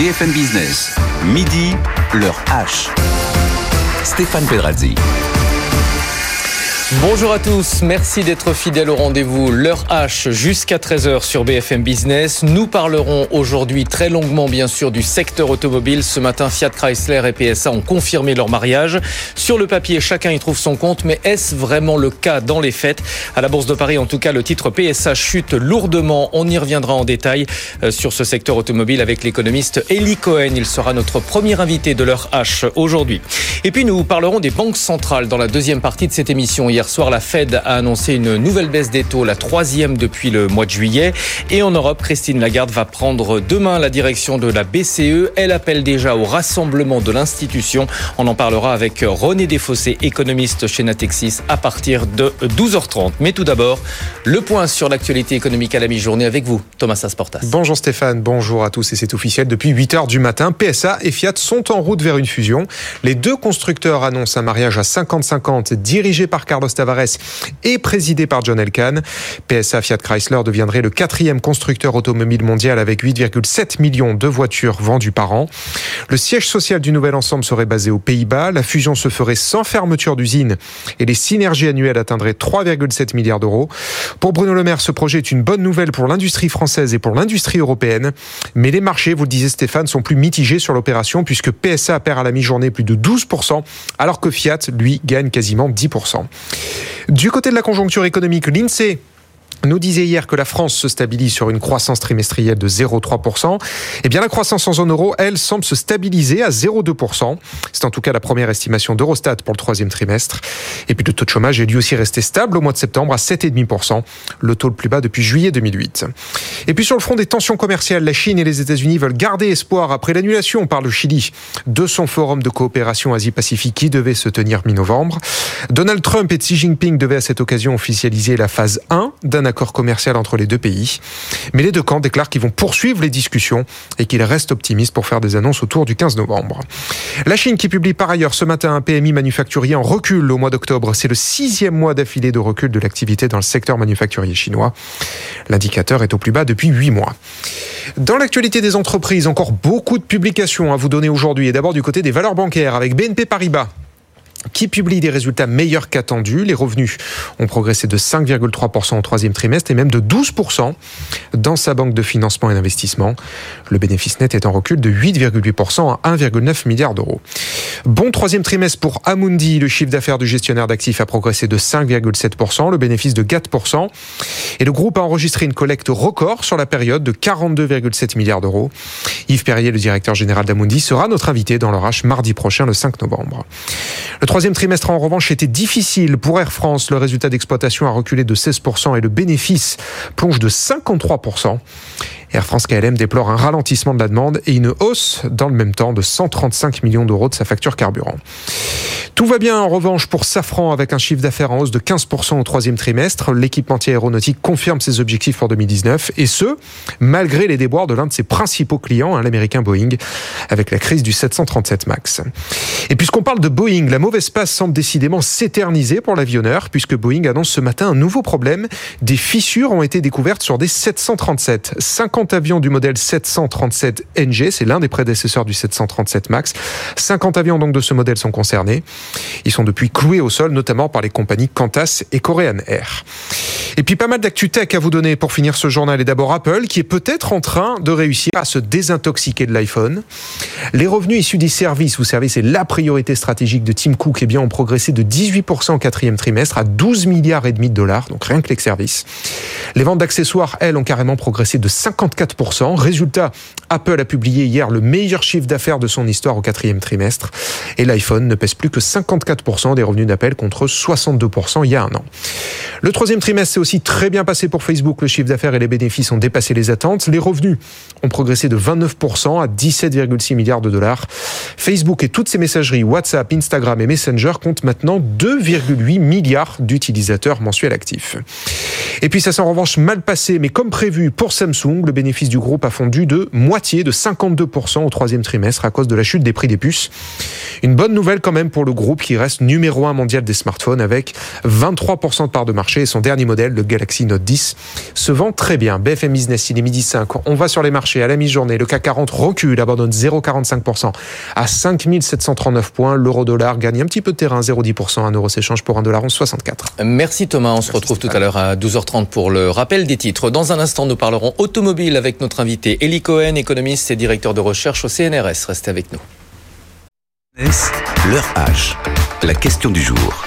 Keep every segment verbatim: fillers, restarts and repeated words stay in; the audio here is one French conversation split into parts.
B F M Business, midi, l'heure H. Stéphane Pedrazzi. Bonjour à tous, merci d'être fidèles au rendez-vous l'heure H jusqu'à treize heures sur B F M Business. Nous parlerons aujourd'hui très longuement bien sûr du secteur automobile. Ce matin, Fiat Chrysler et P S A ont confirmé leur mariage. Sur le papier, chacun y trouve son compte, mais est-ce vraiment le cas dans les faits ? À la Bourse de Paris, en tout cas, le titre P S A chute lourdement. On y reviendra en détail sur ce secteur automobile avec l'économiste Eli Cohen. Il sera notre premier invité de l'heure H aujourd'hui. Et puis nous parlerons des banques centrales dans la deuxième partie de cette émission. Hier soir, la Fed a annoncé une nouvelle baisse des taux, la troisième depuis le mois de juillet. Et en Europe, Christine Lagarde va prendre demain la direction de la B C E. Elle appelle déjà au rassemblement de l'institution. On en parlera avec René Desfossés, économiste chez Natixis, à partir de douze heures trente. Mais tout d'abord, le point sur l'actualité économique à la mi-journée avec vous, Thomas Asportas. Bonjour Stéphane, bonjour à tous. Et c'est officiel, depuis huit heures du matin, P S A et Fiat sont en route vers une fusion. Les deux constructeurs annoncent un mariage à cinquante cinquante, dirigé par Carlos Tavares et présidé par John Elkann. P S A Fiat Chrysler deviendrait le quatrième constructeur automobile mondial avec huit virgule sept millions de voitures vendues par an. Le siège social du nouvel ensemble serait basé aux Pays-Bas. La fusion se ferait sans fermeture d'usine et les synergies annuelles atteindraient trois virgule sept milliards d'euros. Pour Bruno Le Maire, ce projet est une bonne nouvelle pour l'industrie française et pour l'industrie européenne. Mais les marchés, vous le disiez Stéphane, sont plus mitigés sur l'opération puisque P S A perd à la mi-journée plus de douze pour cent alors que Fiat, lui, gagne quasiment dix pour cent. Du côté de la conjoncture économique, l'INSEE nous disait hier que la France se stabilise sur une croissance trimestrielle de zéro virgule trois pour cent. Eh bien, la croissance en zone euro, elle, semble se stabiliser à zéro virgule deux pour cent. C'est en tout cas la première estimation d'Eurostat pour le troisième trimestre. Et puis, le taux de chômage est lui aussi resté stable au mois de septembre à sept virgule cinq pour cent, le taux le plus bas depuis juillet deux mille huit. Et puis, sur le front des tensions commerciales, la Chine et les États-Unis veulent garder espoir après l'annulation par le Chili de son forum de coopération Asie-Pacifique qui devait se tenir mi-novembre. Donald Trump et Xi Jinping devaient à cette occasion officialiser la phase un d'un accord commercial entre les deux pays. Mais les deux camps déclarent qu'ils vont poursuivre les discussions et qu'ils restent optimistes pour faire des annonces autour du quinze novembre. La Chine qui publie par ailleurs ce matin un P M I manufacturier en recul au mois d'octobre. C'est le sixième mois d'affilée de recul de l'activité dans le secteur manufacturier chinois. L'indicateur est au plus bas depuis huit mois. Dans l'actualité des entreprises, encore beaucoup de publications à vous donner aujourd'hui. Et d'abord du côté des valeurs bancaires avec B N P Paribas, qui publie des résultats meilleurs qu'attendus. Les revenus ont progressé de cinq virgule trois pour cent au troisième trimestre et même de douze pour cent dans sa banque de financement et d'investissement. Le bénéfice net est en recul de huit virgule huit pour cent à un virgule neuf milliard d'euros. Bon troisième trimestre pour Amundi. Le chiffre d'affaires du gestionnaire d'actifs a progressé de cinq virgule sept pour cent, le bénéfice de quatre pour cent. Et le groupe a enregistré une collecte record sur la période de quarante-deux virgule sept milliards d'euros. Yves Perrier, le directeur général d'Amundi, sera notre invité dans l'heure H mardi prochain, le cinq novembre. Le troisième trimestre, en revanche, était difficile pour Air France. Le résultat d'exploitation a reculé de seize pour cent et le bénéfice plonge de cinquante-trois pour cent. Air France K L M déplore un ralentissement de la demande et une hausse dans le même temps de cent trente-cinq millions d'euros de sa facture carburant. Tout va bien en revanche pour Safran avec un chiffre d'affaires en hausse de quinze pour cent au troisième trimestre. L'équipementier aéronautique confirme ses objectifs pour deux mille dix-neuf et ce, malgré les déboires de l'un de ses principaux clients, hein, l'américain Boeing, avec la crise du sept cent trente-sept MAX. Et puisqu'on parle de Boeing, la mauvaise passe semble décidément s'éterniser pour l'avionneur puisque Boeing annonce ce matin un nouveau problème. Des fissures ont été découvertes sur des sept cent trente-sept. cinquante avions du modèle sept cent trente-sept N G, c'est l'un des prédécesseurs du sept cent trente-sept MAX. cinquante avions donc de ce modèle sont concernés. Ils sont depuis cloués au sol, notamment par les compagnies Qantas et Korean Air. Et puis pas mal d'actu tech à vous donner pour finir ce journal. Et d'abord Apple, qui est peut-être en train de réussir à se désintoxiquer de l'iPhone. Les revenus issus des services, vous savez, c'est la priorité stratégique de Tim Cook, eh bien, ont progressé de dix-huit pour cent au quatrième trimestre à douze milliards et demi de dollars, donc rien que les services. Les ventes d'accessoires, elles, ont carrément progressé de cinquante-quatre pour cent. Résultat, Apple a publié hier le meilleur chiffre d'affaires de son histoire au quatrième trimestre. Et l'iPhone ne pèse plus que cinquante-quatre pour cent des revenus d'Apple contre soixante-deux pour cent il y a un an. Le troisième trimestre s'est aussi très bien passé pour Facebook. Le chiffre d'affaires et les bénéfices ont dépassé les attentes. Les revenus ont progressé de vingt-neuf pour cent à dix-sept virgule six milliards de dollars. Facebook et toutes ses messageries, WhatsApp, Instagram et Messenger comptent maintenant deux virgule huit milliards d'utilisateurs mensuels actifs. Et puis ça s'est en revanche mal passé, mais comme prévu pour Samsung, le bénéfice du groupe a fondu de moitié, de cinquante-deux pour cent au troisième trimestre à cause de la chute des prix des puces. Une bonne nouvelle quand même pour le groupe groupe qui reste numéro un mondial des smartphones avec vingt-trois pour cent de part de marché et son dernier modèle, le Galaxy Note dix, se vend très bien. B F M Business, il est midi cinq. On va sur les marchés à la mi-journée. Le C A C quarante recule, abandonne zéro virgule quarante-cinq pour cent à cinq mille sept cent trente-neuf points. L'euro-dollar gagne un petit peu de terrain, zéro virgule dix pour cent. Un euro s'échange pour un dollar onze virgule soixante-quatre. Merci Thomas. On Merci se retrouve Stéphane. tout à l'heure à douze heures trente pour le rappel des titres. Dans un instant, nous parlerons automobile avec notre invité Eli Cohen, économiste et directeur de recherche au C N R S. Restez avec nous. L'heure H, la question du jour.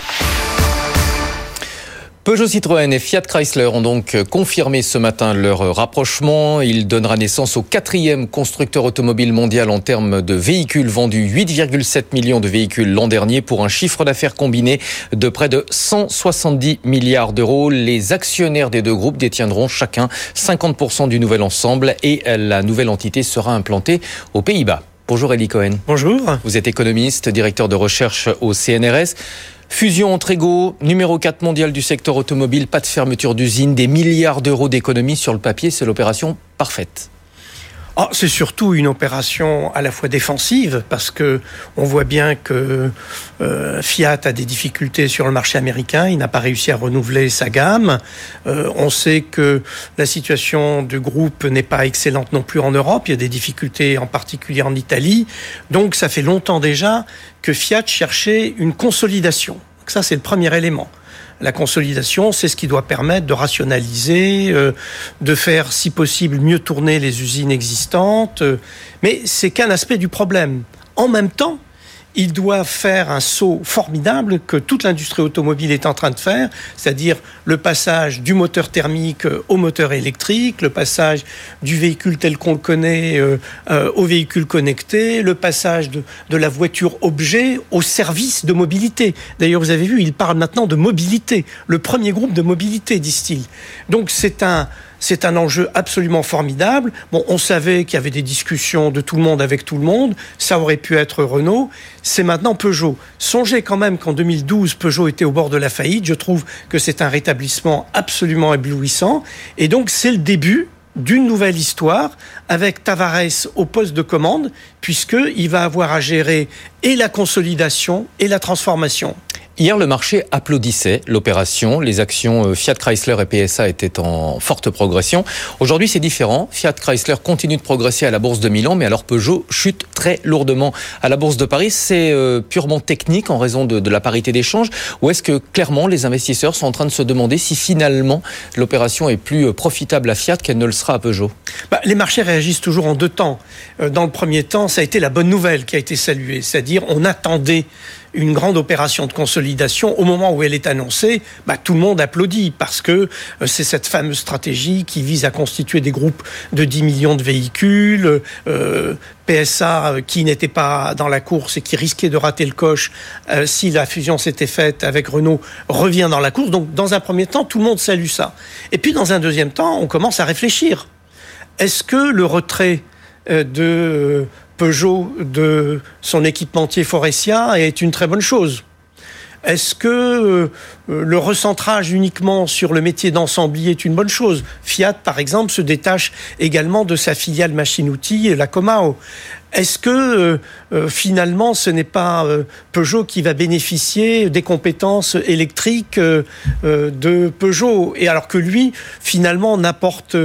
Peugeot, Citroën et Fiat Chrysler ont donc confirmé ce matin leur rapprochement. Il donnera naissance au quatrième constructeur automobile mondial en termes de véhicules vendus, huit virgule sept millions de véhicules l'an dernier pour un chiffre d'affaires combiné de près de cent soixante-dix milliards d'euros. Les actionnaires des deux groupes détiendront chacun cinquante pour cent du nouvel ensemble et la nouvelle entité sera implantée aux Pays-Bas. Bonjour Eli Cohen. Bonjour. Vous êtes économiste, directeur de recherche au C N R S. Fusion entre égaux, numéro quatre mondial du secteur automobile, pas de fermeture d'usine, des milliards d'euros d'économies sur le papier, c'est l'opération parfaite. Oh, c'est surtout une opération à la fois défensive parce que on voit bien que euh, Fiat a des difficultés sur le marché américain, il n'a pas réussi à renouveler sa gamme. Euh, on sait que la situation du groupe n'est pas excellente non plus en Europe, il y a des difficultés en particulier en Italie. Donc ça fait longtemps déjà que Fiat cherchait une consolidation. Donc ça c'est le premier élément. La consolidation, c'est ce qui doit permettre de rationaliser, euh, de faire, si possible, mieux tourner les usines existantes. Euh, mais c'est qu'un aspect du problème. En même temps, il doit faire un saut formidable que toute l'industrie automobile est en train de faire, c'est-à-dire le passage du moteur thermique au moteur électrique, le passage du véhicule tel qu'on le connaît euh, euh, au véhicule connecté, le passage de, de la voiture objet au service de mobilité. D'ailleurs, vous avez vu, il parle maintenant de mobilité, le premier groupe de mobilité, disent-ils. Donc c'est un... C'est un enjeu absolument formidable. Bon, on savait qu'il y avait des discussions de tout le monde avec tout le monde. Ça aurait pu être Renault. C'est maintenant Peugeot. Songez quand même qu'en deux mille douze, Peugeot était au bord de la faillite. Je trouve que c'est un rétablissement absolument éblouissant. Et donc, c'est le début d'une nouvelle histoire avec Tavares au poste de commande, puisqu'il va avoir à gérer et la consolidation et la transformation. Hier, le marché applaudissait l'opération. Les actions Fiat Chrysler et P S A étaient en forte progression. Aujourd'hui, c'est différent. Fiat Chrysler continue de progresser à la bourse de Milan, mais alors Peugeot chute très lourdement à la bourse de Paris. C'est euh, purement technique en raison de, de la parité d'échange, ou est-ce que clairement les investisseurs sont en train de se demander si finalement l'opération est plus profitable à Fiat qu'elle ne le sera à Peugeot? Bah, les marchés réagissent toujours en deux temps. Euh, dans le premier temps, ça a été la bonne nouvelle qui a été saluée, c'est-à-dire on attendait une grande opération de consolidation. Au moment où elle est annoncée, bah, tout le monde applaudit parce que euh, c'est cette fameuse stratégie qui vise à constituer des groupes de dix millions de véhicules. Euh, P S A euh, qui n'était pas dans la course et qui risquait de rater le coche euh, si la fusion s'était faite avec Renault revient dans la course. Donc dans un premier temps, tout le monde salue ça. Et puis dans un deuxième temps, on commence à réfléchir. Est-ce que le retrait euh, de Peugeot de son équipementier Faurecia est une très bonne chose? Est-ce que euh, le recentrage uniquement sur le métier d'ensemblier est une bonne chose? Fiat, par exemple, se détache également de sa filiale machine-outil, la Comao. Est-ce que euh, euh, finalement ce n'est pas euh, Peugeot qui va bénéficier des compétences électriques euh, euh, de Peugeot, et alors que lui finalement n'apporte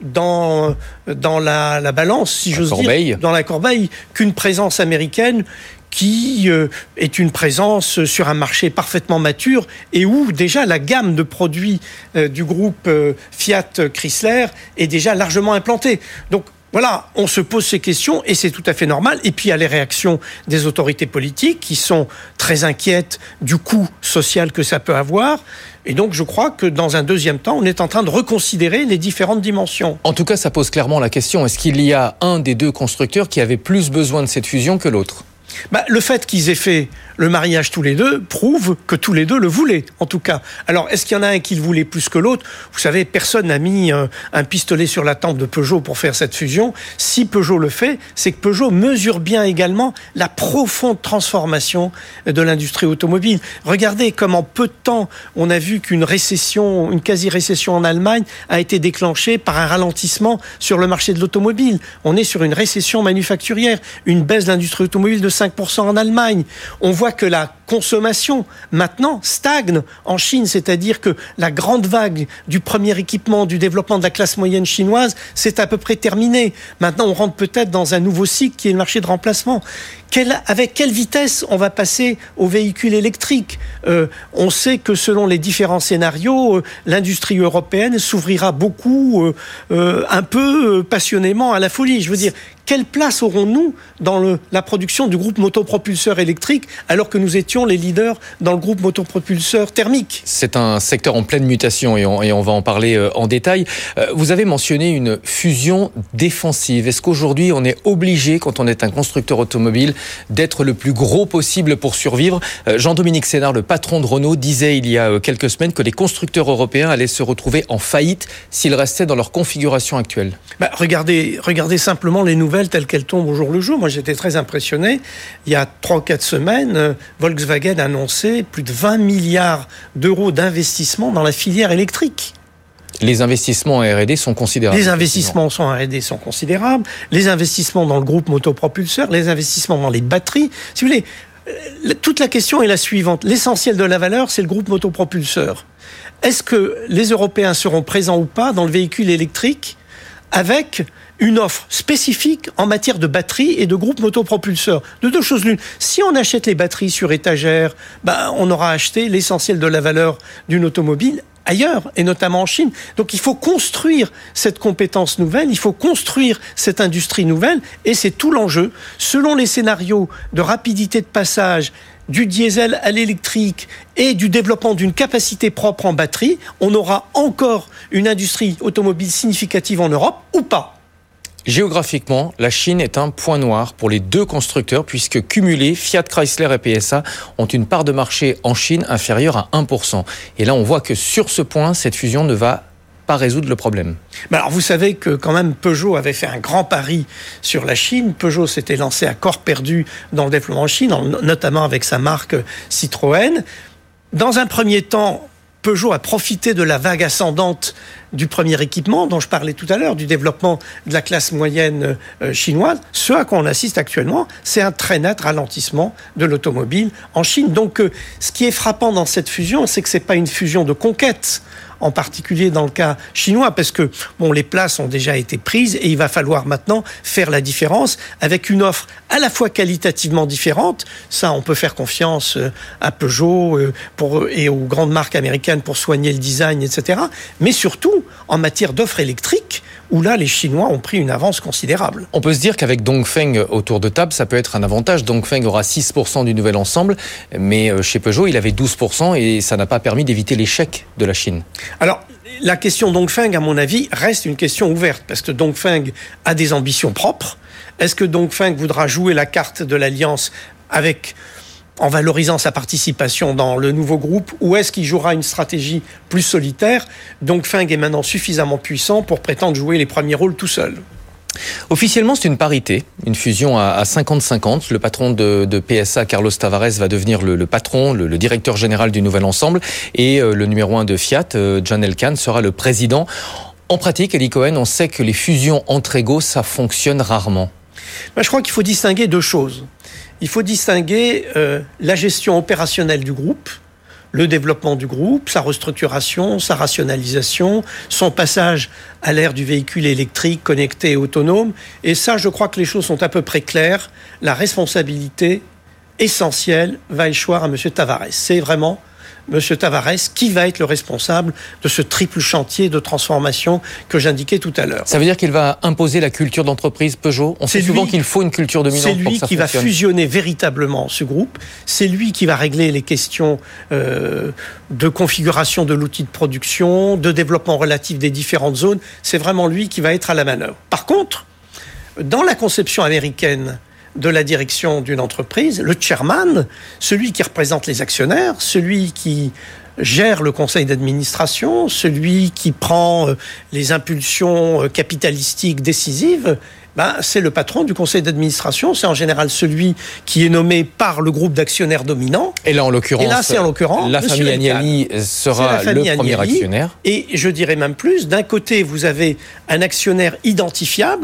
dans dans la, la balance, si j'ose dire, dans la corbeille, qu'une présence américaine qui euh, est une présence sur un marché parfaitement mature et où déjà la gamme de produits euh, du groupe euh, Fiat Chrysler est déjà largement implantée. Donc voilà, on se pose ces questions et c'est tout à fait normal. Et puis il y a les réactions des autorités politiques qui sont très inquiètes du coût social que ça peut avoir. Et donc je crois que dans un deuxième temps, on est en train de reconsidérer les différentes dimensions. En tout cas, ça pose clairement la question, est-ce qu'il y a un des deux constructeurs qui avait plus besoin de cette fusion que l'autre ? Bah, le fait qu'ils aient fait le mariage tous les deux prouve que tous les deux le voulaient, en tout cas. Alors, est-ce qu'il y en a un qui le voulait plus que l'autre? Vous savez, personne n'a mis un, un pistolet sur la tempe de Peugeot pour faire cette fusion. Si Peugeot le fait, c'est que Peugeot mesure bien également la profonde transformation de l'industrie automobile. Regardez comme en peu de temps, on a vu qu'une récession, une quasi-récession en Allemagne a été déclenchée par un ralentissement sur le marché de l'automobile. On est sur une récession manufacturière, une baisse de l'industrie automobile de cinq pour cent en Allemagne. On voit que la consommation, maintenant, stagne en Chine, c'est-à-dire que la grande vague du premier équipement, du développement de la classe moyenne chinoise, c'est à peu près terminé. Maintenant, on rentre peut-être dans un nouveau cycle qui est le marché de remplacement. Quelle, avec quelle vitesse on va passer aux véhicules électriques ? euh, On sait que selon les différents scénarios, euh, l'industrie européenne s'ouvrira beaucoup, euh, euh, un peu euh, passionnément à la folie. Je veux dire, quelle place aurons-nous dans le, la production du groupe motopropulseur électrique alors que nous étions les leaders dans le groupe motopropulseur thermique ? C'est un secteur en pleine mutation et on, et on va en parler euh, en détail. Euh, vous avez mentionné une fusion défensive. Est-ce qu'aujourd'hui on est obligé, quand on est un constructeur automobile, d'être le plus gros possible pour survivre ? euh, Jean-Dominique Sénard, le patron de Renault, disait il y a quelques semaines que les constructeurs européens allaient se retrouver en faillite s'ils restaient dans leur configuration actuelle. Bah, regardez, regardez simplement les nouvelles telles qu'elles tombent au jour le jour. Moi, j'étais très impressionné. Il y a trois ou quatre semaines, euh, Volkswagen a annoncé plus de vingt milliards d'euros d'investissement dans la filière électrique. Les investissements en R et D sont considérables. Les investissements en R et D sont considérables. Les investissements dans le groupe motopropulseur, les investissements dans les batteries. Si vous voulez, euh, toute la question est la suivante. L'essentiel de la valeur, c'est le groupe motopropulseur. Est-ce que les Européens seront présents ou pas dans le véhicule électrique avec une offre spécifique en matière de batterie et de groupe motopropulseur? De deux choses l'une. Si on achète les batteries sur étagère, ben, on aura acheté l'essentiel de la valeur d'une automobile ailleurs, et notamment en Chine. Donc il faut construire cette compétence nouvelle, il faut construire cette industrie nouvelle, et c'est tout l'enjeu. Selon les scénarios de rapidité de passage du diesel à l'électrique et du développement d'une capacité propre en batterie, on aura encore une industrie automobile significative en Europe ou pas. Géographiquement, la Chine est un point noir pour les deux constructeurs puisque cumulés, Fiat Chrysler et P S A ont une part de marché en Chine inférieure à un pour cent. Et là, on voit que sur ce point, cette fusion ne va pas résoudre le problème. Alors vous savez que quand même Peugeot avait fait un grand pari sur la Chine. Peugeot s'était lancé à corps perdu dans le développement en Chine, notamment avec sa marque Citroën. Dans un premier temps, Peugeot a profité de la vague ascendante du premier équipement dont je parlais tout à l'heure, du développement de la classe moyenne chinoise. Ce à quoi on assiste actuellement, c'est un très net ralentissement de l'automobile en Chine. Donc ce qui est frappant dans cette fusion, c'est que c'est pas une fusion de conquête, en particulier dans le cas chinois, parce que bon, les places ont déjà été prises et il va falloir maintenant faire la différence avec une offre à la fois qualitativement différente. Ça, on peut faire confiance à Peugeot pour, et aux grandes marques américaines pour soigner le design, et cetera. Mais surtout, en matière d'offres électriques, où là, les Chinois ont pris une avance considérable. On peut se dire qu'avec Dongfeng autour de table, ça peut être un avantage. Dongfeng aura six pour cent du nouvel ensemble, mais chez Peugeot, il avait douze pour cent et ça n'a pas permis d'éviter l'échec de la Chine. Alors, la question Dongfeng, à mon avis, reste une question ouverte, parce que Dongfeng a des ambitions propres. Est-ce que Dongfeng voudra jouer la carte de l'alliance avec, en valorisant sa participation dans le nouveau groupe, ou est-ce qu'il jouera une stratégie plus solitaire ? Dongfeng est maintenant suffisamment puissant pour prétendre jouer les premiers rôles tout seul. Officiellement, c'est une parité, une fusion à cinquante cinquante. Le patron de, de P S A, Carlos Tavares, va devenir le, le patron, le, le directeur général du nouvel ensemble. Et euh, le numéro un de Fiat, euh, John Elkann, sera le président. En pratique, Eli Cohen, on sait que les fusions entre égaux, ça fonctionne rarement. Ben, je crois qu'il faut distinguer deux choses. Il faut distinguer euh, la gestion opérationnelle du groupe, le développement du groupe, sa restructuration, sa rationalisation, son passage à l'ère du véhicule électrique, connecté et autonome. Et ça, je crois que les choses sont à peu près claires. La responsabilité essentielle va échoir à M. Tavares. C'est vraiment M. Tavares qui va être le responsable de ce triple chantier de transformation que j'indiquais tout à l'heure. Ça veut dire qu'il va imposer la culture d'entreprise Peugeot ? On sait souvent qu'il faut une culture dominante pour que ça fonctionne. C'est lui qui va fusionner véritablement ce groupe. C'est lui qui va régler les questions euh, de configuration de l'outil de production, de développement relatif des différentes zones. C'est vraiment lui qui va être à la manœuvre. Par contre, dans la conception américaine de la direction d'une entreprise, le chairman, celui qui représente les actionnaires, celui qui gère le conseil d'administration, celui qui prend les impulsions capitalistiques décisives, ben, c'est le patron du conseil d'administration. C'est en général celui qui est nommé par le groupe d'actionnaires dominants. Et là, en l'occurrence, Et là, c'est en l'occurrence la famille Agnelli sera le premier actionnaire. Et je dirais même plus, d'un côté, vous avez un actionnaire identifiable,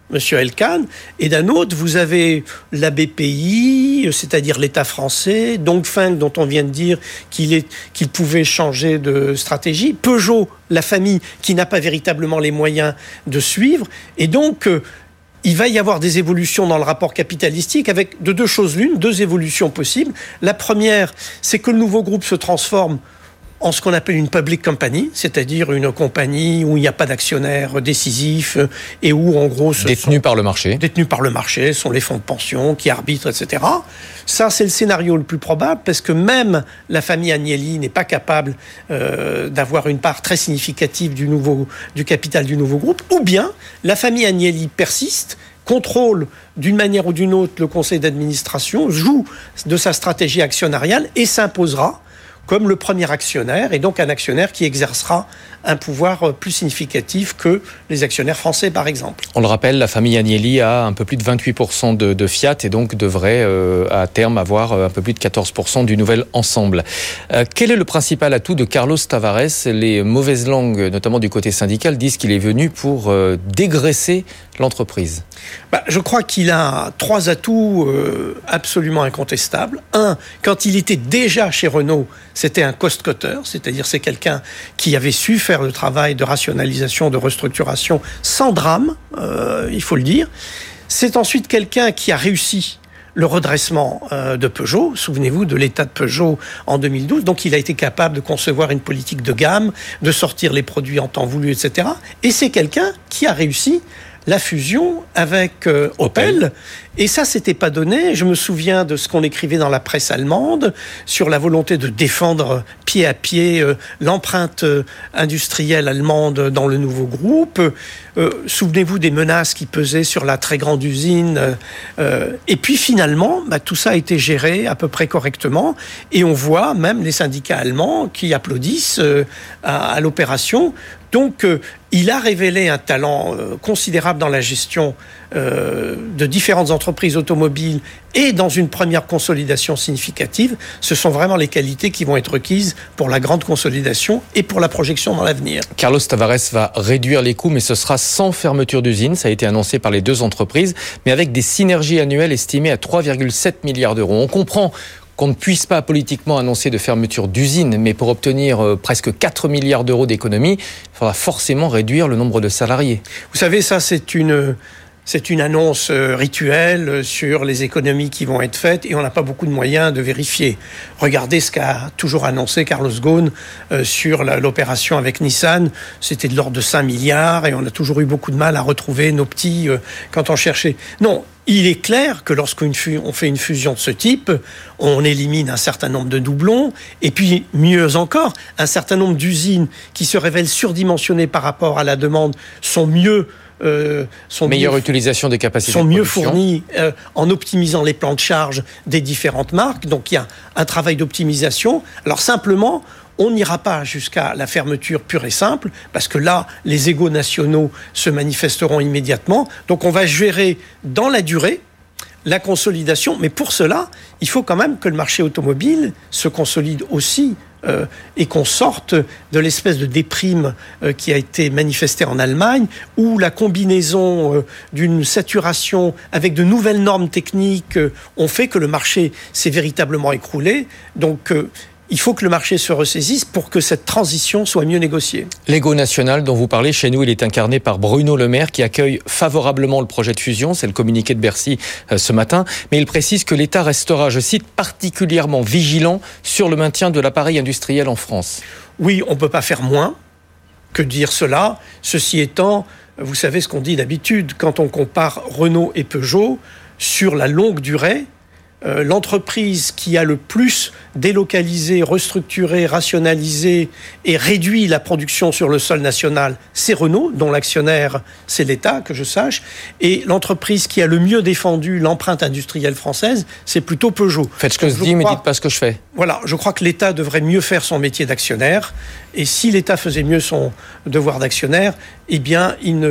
Monsieur Elkann, et d'un autre, vous avez la B P I, c'est-à-dire l'État français, Dongfeng, dont on vient de dire qu'il, est, qu'il pouvait changer de stratégie, Peugeot, la famille, qui n'a pas véritablement les moyens de suivre, et donc euh, il va y avoir des évolutions dans le rapport capitalistique avec de deux choses l'une, deux évolutions possibles. La première, c'est que le nouveau groupe se transforme en ce qu'on appelle une public company, c'est-à-dire une compagnie où il n'y a pas d'actionnaire décisif et où, en gros... Détenus par le marché. Détenus par le marché, sont les fonds de pension qui arbitrent, et cetera. Ça, c'est le scénario le plus probable parce que même la famille Agnelli n'est pas capable euh, d'avoir une part très significative du, nouveau, du capital du nouveau groupe. Ou bien, la famille Agnelli persiste, contrôle d'une manière ou d'une autre le conseil d'administration, joue de sa stratégie actionnariale et s'imposera comme le premier actionnaire, et donc un actionnaire qui exercera un pouvoir plus significatif que les actionnaires français, par exemple. On le rappelle, la famille Agnelli a un peu plus de vingt-huit pour cent de, de Fiat et donc devrait euh, à terme avoir un peu plus de quatorze pour cent du nouvel ensemble. Euh, quel est le principal atout de Carlos Tavares ? Les mauvaises langues, notamment du côté syndical, disent qu'il est venu pour euh, dégraisser l'entreprise. Bah, je crois qu'il a trois atouts euh, absolument incontestables. Un, quand il était déjà chez Renault, c'était un cost-cutter, c'est-à-dire c'est quelqu'un qui avait su faire le travail de rationalisation, de restructuration sans drame, euh, il faut le dire. C'est ensuite quelqu'un qui a réussi le redressement euh, de Peugeot. Souvenez-vous de l'état de Peugeot en deux mille douze. Donc, il a été capable de concevoir une politique de gamme, de sortir les produits en temps voulu, et cetera. Et c'est quelqu'un qui a réussi la fusion avec euh, Opel. Opel. Et ça, c'était pas donné. Je me souviens de ce qu'on écrivait dans la presse allemande sur la volonté de défendre pied à pied euh, l'empreinte euh, industrielle allemande dans le nouveau groupe. Euh, souvenez-vous des menaces qui pesaient sur la très grande usine. Euh, et puis finalement, bah, tout ça a été géré à peu près correctement. Et on voit même les syndicats allemands qui applaudissent euh, à, à l'opération. Donc, euh, il a révélé un talent euh, considérable dans la gestion euh, de différentes entreprises automobiles et dans une première consolidation significative. Ce sont vraiment les qualités qui vont être requises pour la grande consolidation et pour la projection dans l'avenir. Carlos Tavares va réduire les coûts, mais ce sera sans fermeture d'usine. Ça a été annoncé par les deux entreprises, mais avec des synergies annuelles estimées à trois virgule sept milliards d'euros. On comprend qu'on ne puisse pas politiquement annoncer de fermeture d'usine, mais pour obtenir euh, presque quatre milliards d'euros d'économies, il faudra forcément réduire le nombre de salariés. Vous savez, ça c'est une... C'est une annonce rituelle sur les économies qui vont être faites et on n'a pas beaucoup de moyens de vérifier. Regardez ce qu'a toujours annoncé Carlos Ghosn sur l'opération avec Nissan. C'était de l'ordre de cinq milliards et on a toujours eu beaucoup de mal à retrouver nos petits quand on cherchait. Non, il est clair que lorsqu'on fait une fusion de ce type, on élimine un certain nombre de doublons et puis, mieux encore, un certain nombre d'usines qui se révèlent surdimensionnées par rapport à la demande sont mieux Euh, sont meilleure mieux, utilisation des capacités sont de mieux production. fournis euh, en optimisant les plans de charge des différentes marques. Donc il y a un travail d'optimisation. Alors simplement, on n'ira pas jusqu'à la fermeture pure et simple, parce que là, les égos nationaux se manifesteront immédiatement. Donc on va gérer dans la durée la consolidation, mais pour cela, il faut quand même que le marché automobile se consolide aussi euh, et qu'on sorte de l'espèce de déprime euh, qui a été manifestée en Allemagne, où la combinaison euh, d'une saturation avec de nouvelles normes techniques euh, ont fait que le marché s'est véritablement écroulé. Donc, euh, il faut que le marché se ressaisisse pour que cette transition soit mieux négociée. L'ego national dont vous parlez, chez nous, il est incarné par Bruno Le Maire qui accueille favorablement le projet de fusion. C'est le communiqué de Bercy euh, ce matin. Mais il précise que l'État restera, je cite, particulièrement vigilant sur le maintien de l'appareil industriel en France. Oui, on ne peut pas faire moins que dire cela. Ceci étant, vous savez ce qu'on dit d'habitude, quand on compare Renault et Peugeot, sur la longue durée, Euh, l'entreprise qui a le plus délocalisé, restructuré, rationalisé et réduit la production sur le sol national, c'est Renault, dont l'actionnaire, c'est l'État, que je sache. Et l'entreprise qui a le mieux défendu l'empreinte industrielle française, c'est plutôt Peugeot. Faites ce que je dis, mais dites pas ce que je fais. Voilà, je crois que l'État devrait mieux faire son métier d'actionnaire. Et si l'État faisait mieux son devoir d'actionnaire, eh bien, il ne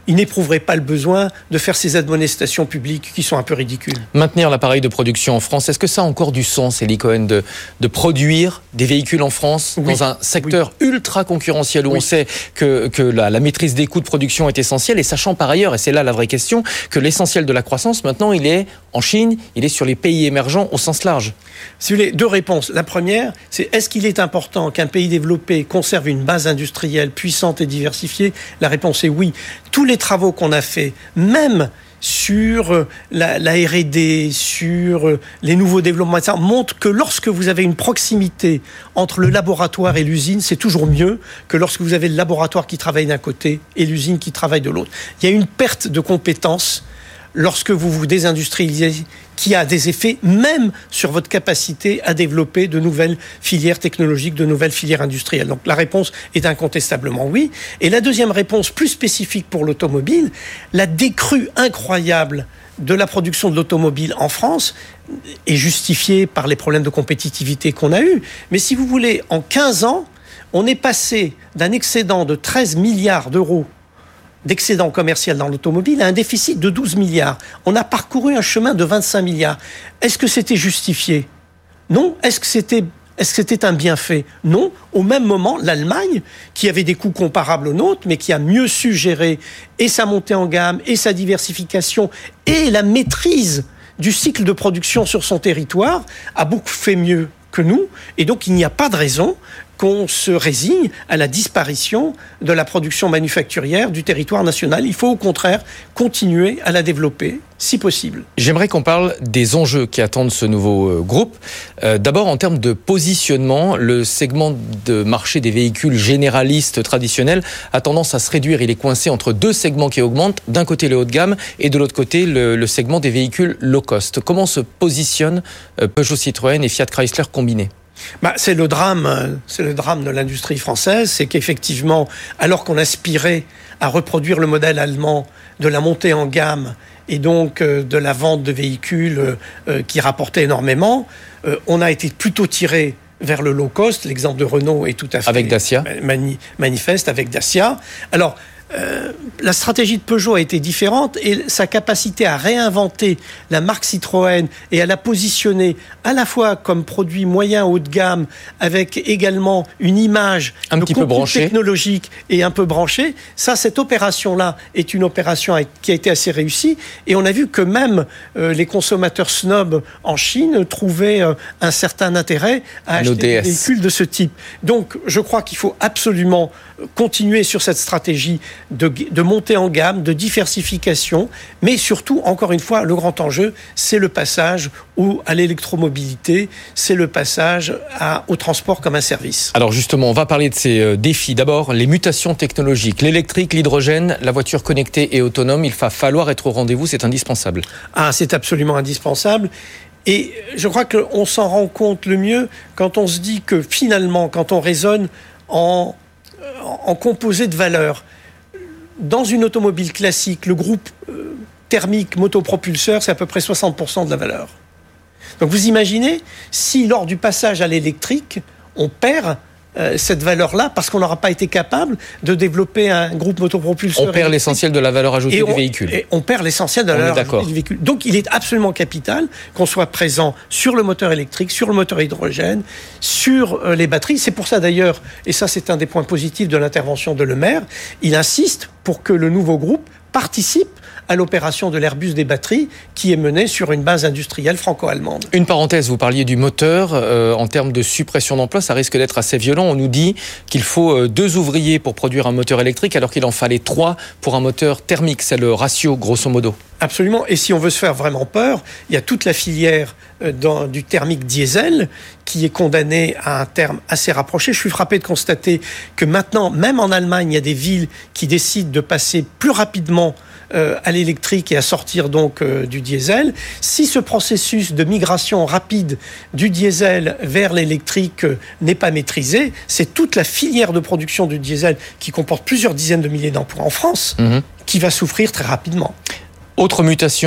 ils n'éprouveraient pas le besoin de faire ces admonestations publiques qui sont un peu ridicules. Maintenir l'appareil de production en France, est-ce que ça a encore du sens, Elie Cohen, de, de produire des véhicules en France oui. dans un secteur oui. ultra concurrentiel où oui. on sait que, que la, la maîtrise des coûts de production est essentielle, et sachant par ailleurs, et c'est là la vraie question, que l'essentiel de la croissance maintenant il est en Chine, il est sur les pays émergents au sens large. Si vous voulez, deux réponses. La première, c'est est-ce qu'il est important qu'un pays développé conserve une base industrielle puissante et diversifiée ? La réponse est oui. Tous les travaux qu'on a faits, même sur la, la R et D, sur les nouveaux développements, et cetera, montrent que lorsque vous avez une proximité entre le laboratoire et l'usine, c'est toujours mieux que lorsque vous avez le laboratoire qui travaille d'un côté et l'usine qui travaille de l'autre. Il y a une perte de compétences lorsque vous vous désindustrialisez, qui a des effets même sur votre capacité à développer de nouvelles filières technologiques, de nouvelles filières industrielles. Donc la réponse est incontestablement oui. Et la deuxième réponse, plus spécifique pour l'automobile, la décrue incroyable de la production de l'automobile en France est justifiée par les problèmes de compétitivité qu'on a eus. Mais si vous voulez, en quinze ans, on est passé d'un excédent de treize milliards d'euros d'excédent commercial dans l'automobile à un déficit de douze milliards. On a parcouru un chemin de vingt-cinq milliards. Est-ce que c'était justifié ? Non. Est-ce que c'était, est-ce que c'était un bienfait ? Non. Au même moment, l'Allemagne, qui avait des coûts comparables aux nôtres, mais qui a mieux su gérer et sa montée en gamme, et sa diversification, et la maîtrise du cycle de production sur son territoire, a beaucoup fait mieux que nous. Et donc, il n'y a pas de raison qu'on se résigne à la disparition de la production manufacturière du territoire national. Il faut au contraire continuer à la développer, si possible. J'aimerais qu'on parle des enjeux qui attendent ce nouveau groupe. Euh, d'abord, en termes de positionnement, le segment de marché des véhicules généralistes traditionnels a tendance à se réduire. Il est coincé entre deux segments qui augmentent. D'un côté, le haut de gamme, et de l'autre côté, le, le segment des véhicules low cost. Comment se positionnent Peugeot Citroën et Fiat Chrysler combinés ? Bah, c'est le drame, c'est le drame de l'industrie française, c'est qu'effectivement, alors qu'on aspirait à reproduire le modèle allemand de la montée en gamme et donc euh, de la vente de véhicules euh, qui rapportaient énormément, euh, on a été plutôt tiré vers le low cost. L'exemple de Renault est tout à fait avec Dacia. Mani- manifeste avec Dacia. Alors, Euh, la stratégie de Peugeot a été différente et sa capacité à réinventer la marque Citroën et à la positionner à la fois comme produit moyen haut de gamme avec également une image un petit peu branchée, technologique et un peu branchée, ça, cette opération-là est une opération qui a été assez réussie et on a vu que même euh, les consommateurs snobs en Chine trouvaient euh, un certain intérêt à acheter des véhicules de ce type. Donc, je crois qu'il faut absolument continuer sur cette stratégie de, de montée en gamme, de diversification, mais surtout, encore une fois, le grand enjeu, c'est le passage au, à l'électromobilité, c'est le passage à, au transport comme un service. Alors justement, on va parler de ces euh, défis. D'abord, les mutations technologiques, l'électrique, l'hydrogène, la voiture connectée et autonome, il va falloir être au rendez-vous, c'est indispensable. Ah, c'est absolument indispensable. Et je crois qu'on s'en rend compte le mieux quand on se dit que finalement, quand on raisonne en en composé de valeurs. Dans une automobile classique, le groupe euh, thermique motopropulseur, c'est à peu près soixante pour cent de la valeur. Donc vous imaginez, si lors du passage à l'électrique, on perd euh, cette valeur-là parce qu'on n'aura pas été capable de développer un groupe motopropulseur. On perd électrique. L'essentiel de la valeur ajoutée et du on, véhicule. Et on perd l'essentiel de la on valeur ajoutée du véhicule. Donc il est absolument capital qu'on soit présent sur le moteur électrique, sur le moteur hydrogène, sur euh, les batteries. C'est pour ça d'ailleurs, et ça c'est un des points positifs de l'intervention de Le Maire, il insiste pour que le nouveau groupe participe à l'opération de l'Airbus des batteries qui est menée sur une base industrielle franco-allemande. Une parenthèse, vous parliez du moteur. Euh, en termes de suppression d'emplois, ça risque d'être assez violent. On nous dit qu'il faut euh, deux ouvriers pour produire un moteur électrique alors qu'il en fallait trois pour un moteur thermique. C'est le ratio, grosso modo. Absolument. Et si on veut se faire vraiment peur, il y a toute la filière euh, dans, du thermique diesel qui est condamnée à un terme assez rapproché. Je suis frappé de constater que maintenant, même en Allemagne, il y a des villes qui décident de passer plus rapidement euh, à l'électrique et à sortir donc euh, du diesel. Si ce processus de migration rapide du diesel vers l'électrique euh, n'est pas maîtrisé, c'est toute la filière de production du diesel qui comporte plusieurs dizaines de milliers d'emplois en France mmh. qui va souffrir très rapidement. Autre mutation,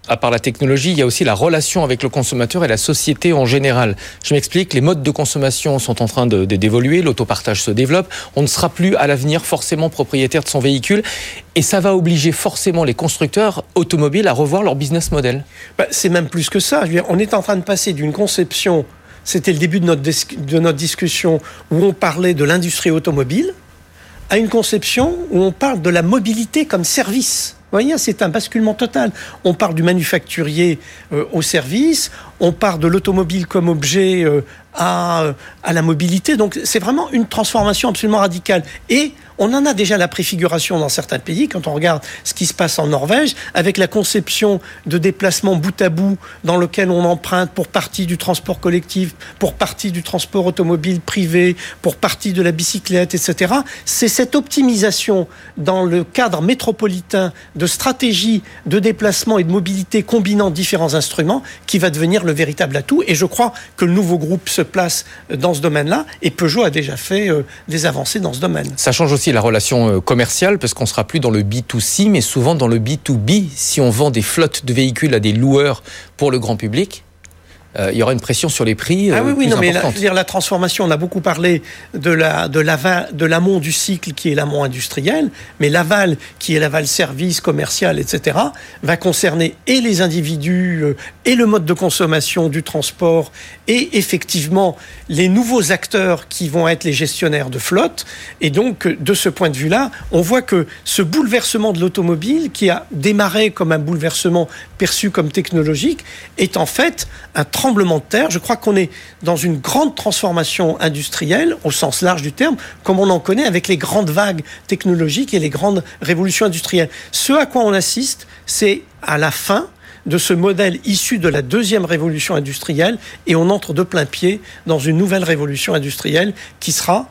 à part la technologie, il y a aussi la relation avec le consommateur et la société en général. Je m'explique, les modes de consommation sont en train de, de, d'évoluer, l'autopartage se développe, on ne sera plus à l'avenir forcément propriétaire de son véhicule et ça va obliger forcément les constructeurs automobiles à revoir leur business model. Bah, c'est même plus que ça. Je veux dire, on est en train de passer d'une conception, c'était le début de notre, dis- de notre discussion, où on parlait de l'industrie automobile, à une conception où on parle de la mobilité comme service. Vous voyez, c'est un basculement total. On parle du manufacturier euh, au service, on parle de l'automobile comme objet euh, à, à la mobilité. Donc c'est vraiment une transformation absolument radicale. Et on en a déjà la préfiguration dans certains pays, quand on regarde ce qui se passe en Norvège, avec la conception de déplacements bout à bout, dans lequel on emprunte pour partie du transport collectif, pour partie du transport automobile privé, pour partie de la bicyclette, et cetera. C'est cette optimisation dans le cadre métropolitain de stratégie de déplacement et de mobilité combinant différents instruments qui va devenir le véritable atout. Et je crois que le nouveau groupe se place dans ce domaine-là, et Peugeot a déjà fait euh, des avancées dans ce domaine. Ça change aussi la relation commerciale parce qu'on sera plus dans le B deux C mais souvent dans le B deux B. Si on vend des flottes de véhicules à des loueurs pour le grand public, euh, il y aura une pression sur les prix euh, ah oui, oui, plus non, mais la, importante. je veux dire, la transformation, on a beaucoup parlé de, la, de, l'ava, de l'amont du cycle qui est l'amont industriel, mais l'aval qui est l'aval service, commercial, et cetera, va concerner et les individus euh, et le mode de consommation du transport et effectivement les nouveaux acteurs qui vont être les gestionnaires de flotte. Et donc, de ce point de vue-là, on voit que ce bouleversement de l'automobile, qui a démarré comme un bouleversement perçu comme technologique, est en fait un tremblement de terre. Je crois qu'on est dans une grande transformation industrielle, au sens large du terme, comme on en connaît avec les grandes vagues technologiques et les grandes révolutions industrielles. Ce à quoi on assiste, c'est à la fin de ce modèle issu de la deuxième révolution industrielle et on entre de plein pied dans une nouvelle révolution industrielle qui sera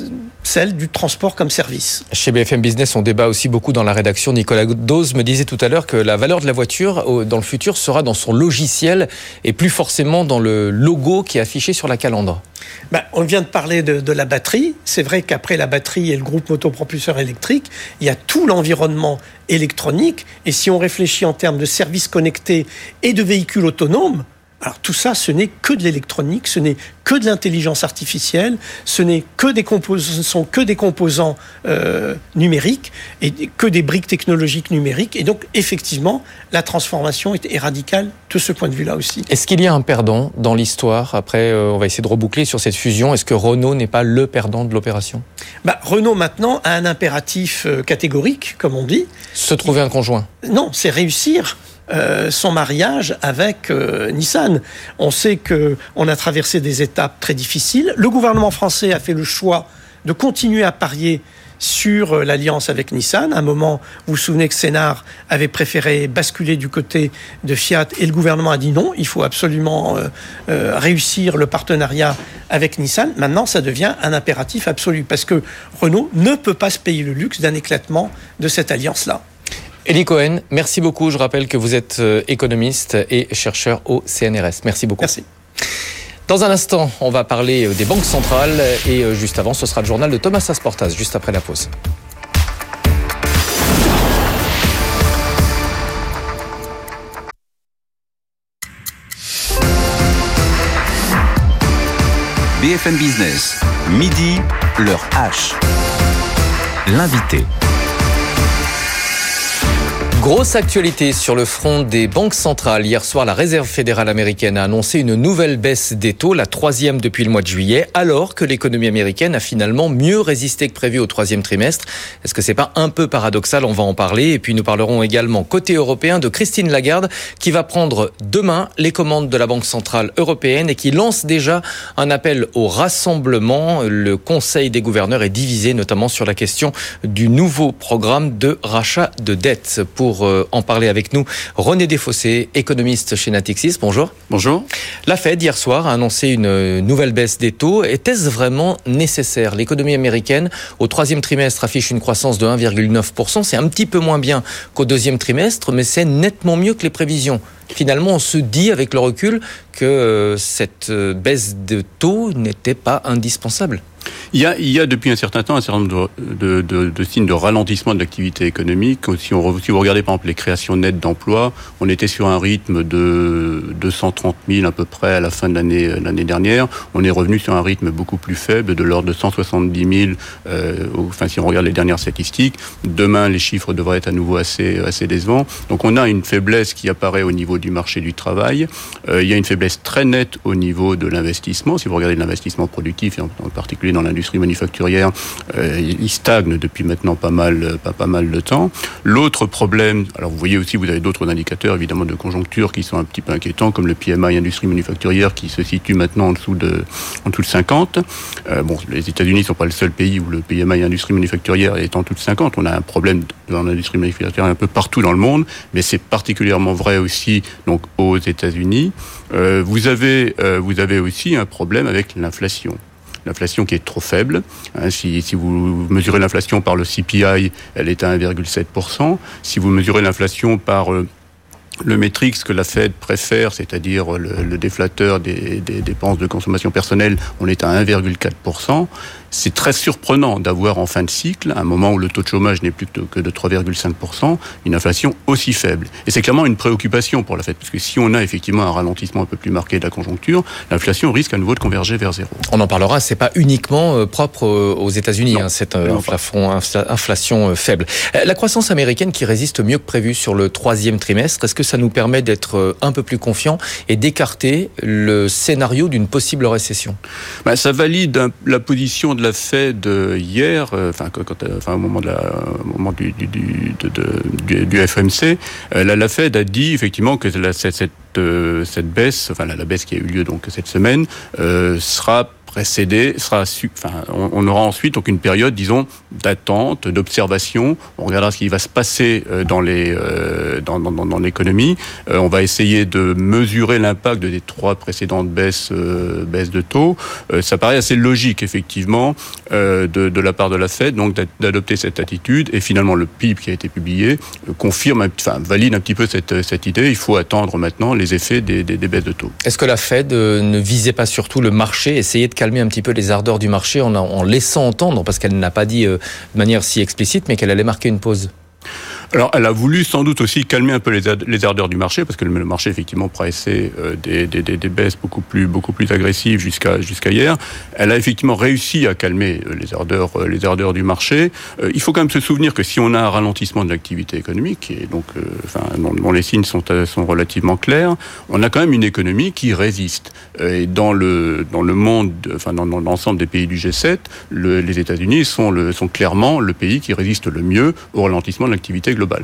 celle du transport comme service. Chez B F M Business, on débat aussi beaucoup dans la rédaction. Nicolas Dose me disait tout à l'heure que la valeur de la voiture dans le futur sera dans son logiciel et plus forcément dans le logo qui est affiché sur la calandre. Ben, on vient de parler de, de la batterie. C'est vrai qu'après la batterie et le groupe motopropulseur électrique, il y a tout l'environnement électronique. Et si on réfléchit en termes de services connectés et de véhicules autonomes, alors tout ça, ce n'est que de l'électronique, ce n'est que de l'intelligence artificielle, ce n'est que des composants, ce sont que des composants euh, numériques et que des briques technologiques numériques. Et donc, effectivement, la transformation est, est radicale de ce point de vue-là aussi. Est-ce qu'il y a un perdant dans l'histoire ? Après, euh, on va essayer de reboucler sur cette fusion. Est-ce que Renault n'est pas le perdant de l'opération ? Bah, Renault, maintenant, a un impératif euh, catégorique, comme on dit. Se trouver un conjoint ? Non, c'est réussir Euh, son mariage avec euh, Nissan. On sait qu'on a traversé des étapes très difficiles. Le gouvernement français a fait le choix de continuer à parier sur euh, l'alliance avec Nissan. À un moment, vous vous souvenez que Sénart avait préféré basculer du côté de Fiat et le gouvernement a dit non, il faut absolument euh, euh, réussir le partenariat avec Nissan. Maintenant, ça devient un impératif absolu parce que Renault ne peut pas se payer le luxe d'un éclatement de cette alliance-là. Eli Cohen, merci beaucoup. Je rappelle que vous êtes économiste et chercheur au C N R S. Merci beaucoup. Merci. Dans un instant, on va parler des banques centrales et juste avant, ce sera le journal de Thomas Asportas, juste après la pause. B F M Business, midi, l'heure H. L'invité. Grosse actualité sur le front des banques centrales. Hier soir, la Réserve fédérale américaine a annoncé une nouvelle baisse des taux, la troisième depuis le mois de juillet, alors que l'économie américaine a finalement mieux résisté que prévu au troisième trimestre. Est-ce que c'est pas un peu paradoxal ? On va en parler. Et puis nous parlerons également côté européen de Christine Lagarde, qui va prendre demain les commandes de la Banque centrale européenne et qui lance déjà un appel au rassemblement. Le Conseil des gouverneurs est divisé, notamment sur la question du nouveau programme de rachat de dettes. Pour Pour en parler avec nous, René Desfossés, économiste chez Natixis. Bonjour. Bonjour. La Fed, hier soir, a annoncé une nouvelle baisse des taux. Était-ce vraiment nécessaire ? L'économie américaine, au troisième trimestre, affiche une croissance de un virgule neuf pour cent. C'est un petit peu moins bien qu'au deuxième trimestre, mais c'est nettement mieux que les prévisions. Finalement, on se dit, avec le recul, que cette baisse de taux n'était pas indispensable. Il y a, il y a depuis un certain temps un certain nombre de, de, de, de signes de ralentissement de l'activité économique. Si, on, si vous regardez par exemple les créations nettes d'emplois, on était sur un rythme de deux cent trente mille à peu près à la fin de l'année, l'année dernière. On est revenu sur un rythme beaucoup plus faible, de l'ordre de cent soixante-dix mille. Euh, enfin, si on regarde les dernières statistiques, demain les chiffres devraient être à nouveau assez, assez décevants. Donc on a une faiblesse qui apparaît au niveau du marché du travail. Euh, il y a une faiblesse très nette au niveau de l'investissement. Si vous regardez l'investissement productif, et en, en particulier dans l'industrie manufacturière, euh, il stagne depuis maintenant pas mal, pas, pas mal de temps. L'autre problème, alors vous voyez aussi, vous avez d'autres indicateurs évidemment de conjoncture qui sont un petit peu inquiétants, comme le P M I industrie manufacturière qui se situe maintenant en dessous de, en dessous de cinquante. Euh, bon, les États-Unis ne sont pas le seul pays où le P M I industrie manufacturière est en dessous de cinquante. On a un problème dans l'industrie manufacturière un peu partout dans le monde, mais c'est particulièrement vrai aussi donc aux États-Unis. Euh, vous avez, euh, vous avez aussi un problème avec l'inflation. L'inflation qui est trop faible. Hein, si, si vous mesurez l'inflation par le C P I, elle est à un virgule sept pour cent. Si vous mesurez l'inflation par euh, le métrique, ce que la Fed préfère, c'est-à-dire le, le déflateur des, des dépenses de consommation personnelle, on est à un virgule quatre pour cent. C'est très surprenant d'avoir en fin de cycle, à un moment où le taux de chômage n'est plus que de trois virgule cinq pour cent, une inflation aussi faible. Et c'est clairement une préoccupation pour la Fed, parce que si on a effectivement un ralentissement un peu plus marqué de la conjoncture, l'inflation risque à nouveau de converger vers zéro. On en parlera, c'est pas uniquement propre aux États-Unis, non, hein, cette inflation, inflation faible. La croissance américaine qui résiste mieux que prévu sur le troisième trimestre, est-ce que ça nous permet d'être un peu plus confiants et d'écarter le scénario d'une possible récession ? Ben, ça valide la position de la Fed hier, euh, enfin, quand, enfin au moment, de la, au moment du, du, du, de, de, du, du F O M C, euh, la, la Fed a dit effectivement que la, cette, cette, euh, cette baisse, enfin la, la baisse qui a eu lieu donc cette semaine, euh, sera précédé, sera, enfin, on, on aura ensuite donc une période, disons, d'attente, d'observation. On regardera ce qui va se passer dans les, euh, dans, dans, dans l'économie. Euh, on va essayer de mesurer l'impact des trois précédentes baisses, euh, baisses de taux. Euh, ça paraît assez logique, effectivement, euh, de, de la part de la Fed, donc d'adopter cette attitude. Et finalement, le P I B qui a été publié euh, confirme, enfin, valide un petit peu cette, cette idée. Il faut attendre maintenant les effets des, des, des baisses de taux. Est-ce que la Fed euh, ne visait pas surtout le marché, essayer de calmer un petit peu les ardeurs du marché en, en laissant entendre, parce qu'elle n'a pas dit euh, de manière si explicite, mais qu'elle allait marquer une pause? Alors, elle a voulu sans doute aussi calmer un peu les, ad- les ardeurs du marché, parce que le, le marché effectivement pressait euh, des, des, des baisses beaucoup plus, beaucoup plus agressives jusqu'à, jusqu'à hier. Elle a effectivement réussi à calmer les ardeurs, euh, les ardeurs du marché. Euh, il faut quand même se souvenir que si on a un ralentissement de l'activité économique, et donc, euh, enfin, dont, dont les signes sont, euh, sont relativement clairs, on a quand même une économie qui résiste. Euh, et dans le, dans le monde, enfin, dans, dans l'ensemble des pays du G sept, le, les États-Unis sont, le, sont clairement le pays qui résiste le mieux au ralentissement de l'activité globale.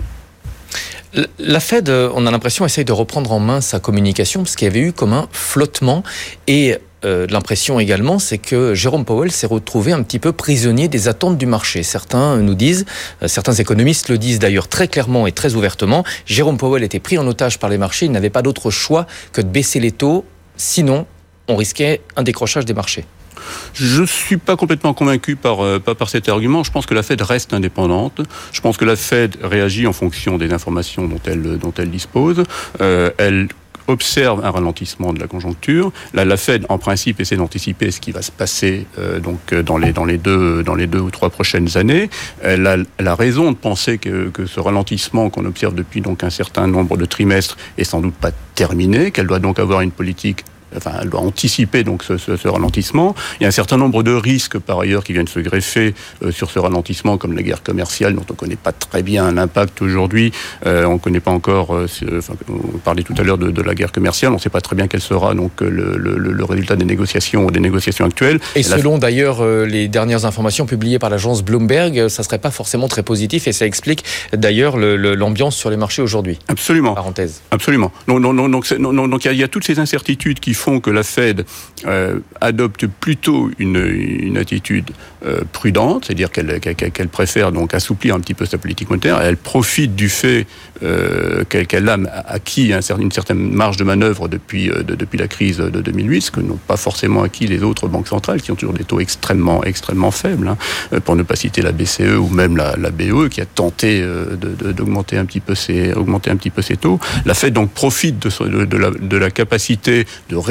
La Fed, on a l'impression, essaye de reprendre en main sa communication parce qu'il y avait eu comme un flottement et euh, l'impression également, c'est que Jérôme Powell s'est retrouvé un petit peu prisonnier des attentes du marché. Certains nous disent, euh, certains économistes le disent d'ailleurs très clairement et très ouvertement, Jérôme Powell était pris en otage par les marchés, il n'avait pas d'autre choix que de baisser les taux, sinon on risquait un décrochage des marchés. Je ne suis pas complètement convaincu par, euh, par cet argument. Je pense que la Fed reste indépendante. Je pense que la Fed réagit en fonction des informations dont elle, dont elle dispose. Euh, elle observe un ralentissement de la conjoncture. Là, la Fed, en principe, essaie d'anticiper ce qui va se passer euh, donc dans les dans les deux dans les deux ou trois prochaines années. Elle a, elle a raison de penser que, que ce ralentissement qu'on observe depuis donc un certain nombre de trimestres est sans doute pas terminé. Qu'elle doit donc avoir une politique. Enfin, elle doit anticiper donc ce, ce, ce ralentissement. Il y a un certain nombre de risques par ailleurs qui viennent se greffer euh, sur ce ralentissement, comme la guerre commerciale dont on ne connaît pas très bien l'impact aujourd'hui. Euh, on ne connaît pas encore. Euh, enfin, on parlait tout à l'heure de, de la guerre commerciale. On ne sait pas très bien quel sera donc le, le, le résultat des négociations des négociations actuelles. Et, et selon la... d'ailleurs euh, les dernières informations publiées par l'agence Bloomberg, ça serait pas forcément très positif et ça explique d'ailleurs le, le, l'ambiance sur les marchés aujourd'hui. Absolument. Parenthèse. Absolument. Donc, donc, donc, donc, donc, donc il y a toutes ces incertitudes qui font que la Fed euh, adopte plutôt une, une attitude euh, prudente, c'est-à-dire qu'elle, qu'elle, qu'elle préfère donc assouplir un petit peu sa politique monétaire. Elle profite du fait euh, qu'elle, qu'elle a acquis un, une certaine marge de manœuvre depuis, euh, de, depuis la crise de deux mille huit, ce que n'ont pas forcément acquis les autres banques centrales, qui ont toujours des taux extrêmement, extrêmement faibles, hein, pour ne pas citer la B C E ou même la, la B O E, qui a tenté euh, de, de, d'augmenter un petit peu ses, augmenter un petit peu ses taux. La Fed donc profite de, de, de, la, de la capacité de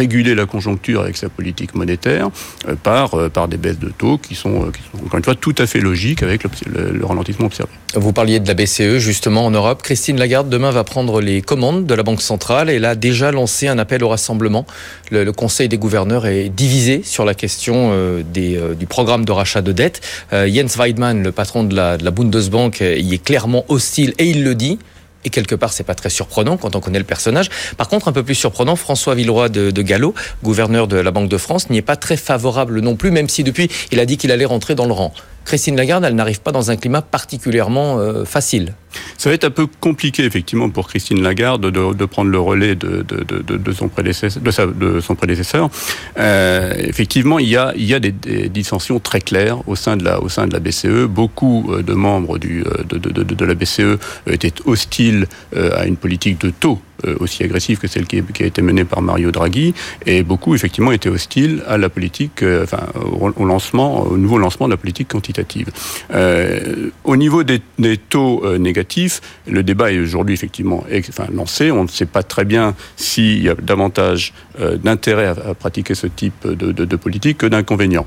réguler la conjoncture avec sa politique monétaire euh, par, euh, par des baisses de taux qui sont, euh, qui sont, encore une fois, tout à fait logiques avec le, le, le ralentissement observé. Vous parliez de la B C E, justement, en Europe. Christine Lagarde, demain, va prendre les commandes de la Banque centrale. Elle a déjà lancé un appel au rassemblement. Le, le Conseil des gouverneurs est divisé sur la question euh, des, euh, du programme de rachat de dette. Euh, Jens Weidmann, le patron de la, de la Bundesbank, y est clairement hostile et il le dit. Et quelque part, c'est pas très surprenant quand on connaît le personnage. Par contre, un peu plus surprenant, François Villeroy de, de Gallo, gouverneur de la Banque de France, n'y est pas très favorable non plus, même si depuis, il a dit qu'il allait rentrer dans le rang. Christine Lagarde, elle n'arrive pas dans un climat particulièrement euh, facile. Ça va être un peu compliqué, effectivement, pour Christine Lagarde de, de prendre le relais de, de, de, de, son, prédécesseur, de, sa, de son prédécesseur. Euh, effectivement, il y a, il y a des, des dissensions très claires au sein de la, au sein de la B C E. Beaucoup de membres du, de, de, de, de la B C E étaient hostiles à une politique de taux aussi agressive que celle qui a été menée par Mario Draghi, et beaucoup effectivement étaient hostiles à la politique, enfin au lancement, au nouveau lancement de la politique quantitative. Euh, au niveau des, des taux euh, négatifs, le débat est aujourd'hui effectivement enfin, lancé. On ne sait pas très bien s'il y a davantage euh, d'intérêt à, à pratiquer ce type de, de, de politique que d'inconvénients.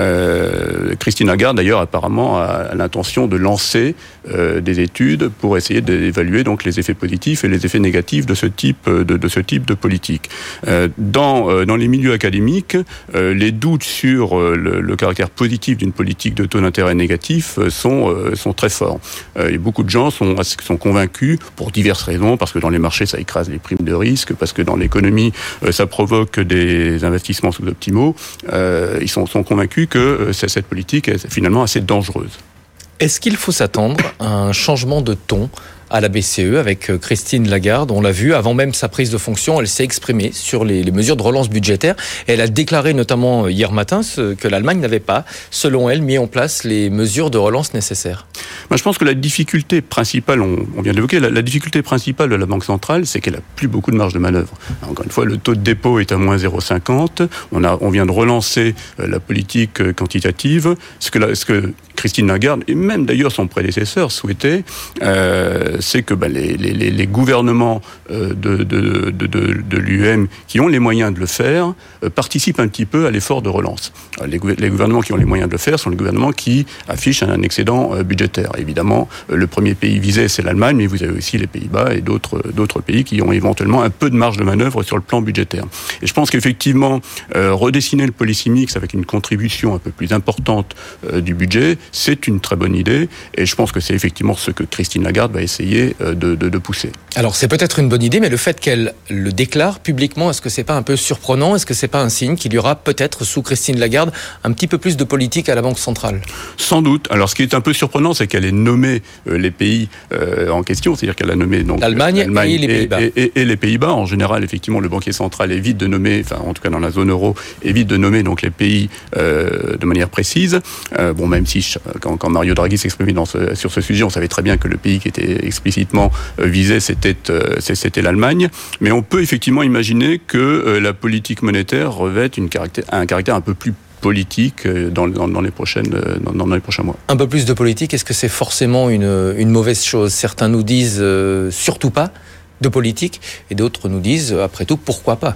Euh, Christine Lagarde d'ailleurs apparemment a, a l'intention de lancer euh, des études pour essayer d'évaluer donc les effets positifs et les effets négatifs de ce type de, de ce type de politique. Euh, dans euh, dans les milieux académiques, euh, les doutes sur euh, le, le caractère positif d'une politique de taux d'intérêt négatif euh, sont euh, sont très forts. Euh, et beaucoup de gens sont sont convaincus pour diverses raisons, parce que dans les marchés ça écrase les primes de risque, parce que dans l'économie euh, ça provoque des investissements sous-optimaux. Euh, ils sont sont convaincus que euh, cette politique est finalement assez dangereuse. Est-ce qu'il faut s'attendre à un changement de ton à la B C E avec Christine Lagarde? On l'a vu, avant même sa prise de fonction, elle s'est exprimée sur les, les mesures de relance budgétaire. Elle a déclaré notamment hier matin ce, que l'Allemagne n'avait pas, selon elle, mis en place les mesures de relance nécessaires. Moi, je pense que la difficulté principale, on, on vient d'évoquer, la, la difficulté principale de la Banque centrale, c'est qu'elle n'a plus beaucoup de marge de manœuvre. Encore une fois, le taux de dépôt est à moins zéro virgule cinquante. On, a, on vient de relancer la politique quantitative. Ce que, la, ce que Christine Lagarde, et même d'ailleurs son prédécesseur, souhaitait, euh, c'est que bah, les, les, les gouvernements euh, de, de, de, de, de l'U E M qui ont les moyens de le faire euh, participent un petit peu à l'effort de relance. Les, les gouvernements qui ont les moyens de le faire sont les gouvernements qui affichent un excédent euh, budgétaire. Évidemment, euh, le premier pays visé, c'est l'Allemagne, mais vous avez aussi les Pays-Bas et d'autres, d'autres pays qui ont éventuellement un peu de marge de manœuvre sur le plan budgétaire. Et je pense qu'effectivement, euh, redessiner le policy mix avec une contribution un peu plus importante euh, du budget, c'est une très bonne idée. Et je pense que c'est effectivement ce que Christine Lagarde va essayer De, de, de pousser. Alors c'est peut-être une bonne idée, mais le fait qu'elle le déclare publiquement, est-ce que c'est pas un peu surprenant? Est-ce que c'est pas un signe qu'il y aura peut-être sous Christine Lagarde un petit peu plus de politique à la Banque centrale? Sans doute. Alors ce qui est un peu surprenant, c'est qu'elle ait nommé euh, les pays euh, en question, c'est-à-dire qu'elle a nommé donc l'Allemagne, l'Allemagne et les Pays-Bas. Et, et, et les Pays-Bas. En général, effectivement, le banquier central évite de nommer, enfin en tout cas dans la zone euro, évite de nommer donc les pays euh, de manière précise. Euh, bon, même si quand, quand Mario Draghi s'exprimait dans ce, sur ce sujet, on savait très bien que le pays qui était explicitement visé, c'était, c'était l'Allemagne. Mais on peut effectivement imaginer que la politique monétaire revête une caractère, un caractère un peu plus politique dans, dans, dans, les prochaines, dans, dans les prochains mois. Un peu plus de politique, est-ce que c'est forcément une, une mauvaise chose? Certains nous disent euh, surtout pas de politique, et d'autres nous disent, après tout, pourquoi pas?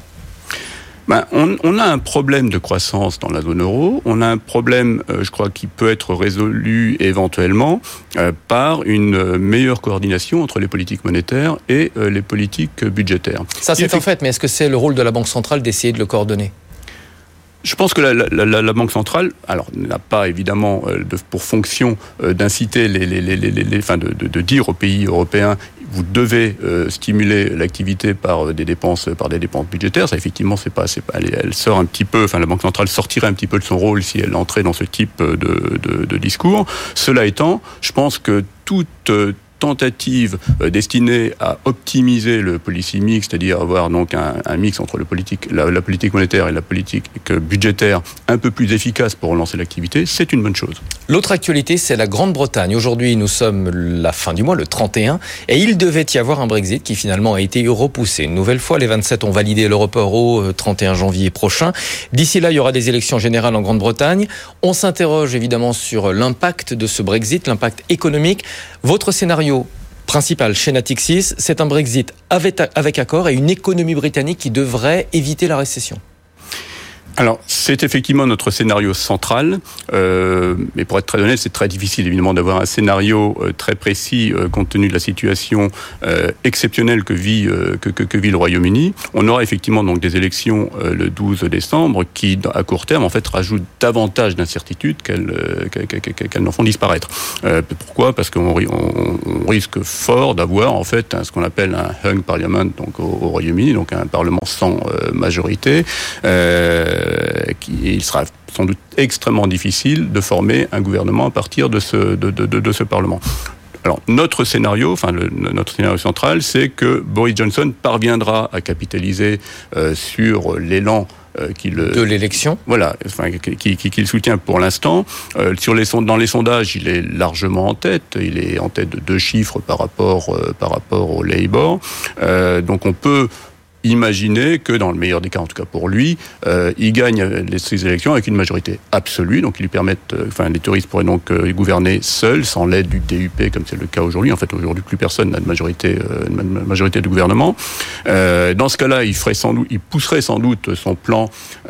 Ben, on, on a un problème de croissance dans la zone euro. On a un problème, euh, je crois, qui peut être résolu éventuellement euh, par une meilleure coordination entre les politiques monétaires et euh, les politiques budgétaires. Ça, c'est en fait, mais est-ce que c'est le rôle de la Banque centrale d'essayer de le coordonner? Je pense que la, la, la, la Banque centrale, alors n'a pas évidemment euh, de, pour fonction euh, d'inciter les, les, les, les, les, enfin de, de, de dire aux pays européens vous devez euh, stimuler l'activité par des dépenses, par des dépenses budgétaires. Ça effectivement c'est pas, c'est pas, elle, elle sort un petit peu, enfin la Banque centrale sortirait un petit peu de son rôle si elle entrait dans ce type de, de, de discours. Cela étant, je pense que toute euh, tentative euh, destinée à optimiser le policy mix, c'est-à-dire avoir donc un, un mix entre le politique, la, la politique monétaire et la politique budgétaire un peu plus efficace pour relancer l'activité, c'est une bonne chose. L'autre actualité, c'est la Grande-Bretagne. Aujourd'hui, nous sommes la fin du mois, le trente et un, et il devait y avoir un Brexit qui finalement a été repoussé. Une nouvelle fois, les vingt-sept ont validé le report au trente et un janvier prochain. D'ici là, il y aura des élections générales en Grande-Bretagne. On s'interroge évidemment sur l'impact de ce Brexit, l'impact économique. Votre scénario principal chez Natixis, c'est un Brexit avec, avec accord et une économie britannique qui devrait éviter la récession. Alors, c'est effectivement notre scénario central, euh, mais pour être très honnête, c'est très difficile évidemment d'avoir un scénario euh, très précis euh, compte tenu de la situation euh, exceptionnelle que vit euh, que, que, que vit le Royaume-Uni. On aura effectivement donc des élections euh, le douze décembre qui, à court terme, en fait, rajoutent davantage d'incertitudes qu'elles, euh, qu'elles, qu'elles n'en font disparaître. Euh, pourquoi ? Parce qu'on on, on risque fort d'avoir en fait ce qu'on appelle un hung parliament donc au, au Royaume-Uni, donc un parlement sans euh, majorité. Euh, Qui, il sera sans doute extrêmement difficile de former un gouvernement à partir de ce, de, de, de, de ce Parlement. Alors, notre scénario, enfin, le, notre scénario central, c'est que Boris Johnson parviendra à capitaliser euh, sur l'élan euh, qu'il, de l'élection. Voilà, enfin, qu'il, qu'il soutient pour l'instant. Euh, sur les, dans les sondages, il est largement en tête. Il est en tête de deux chiffres par rapport, euh, par rapport au Labour. Euh, donc, on peut imaginer que, dans le meilleur des cas, en tout cas pour lui, euh, il gagne les, ces élections avec une majorité absolue, donc ils lui permettent, euh, enfin les touristes pourraient donc euh, gouverner seuls, sans l'aide du D U P, comme c'est le cas aujourd'hui. En fait, aujourd'hui, plus personne n'a de majorité, euh, une majorité de gouvernement. Euh, dans ce cas-là, il ferait sans doute, il pousserait sans doute son plan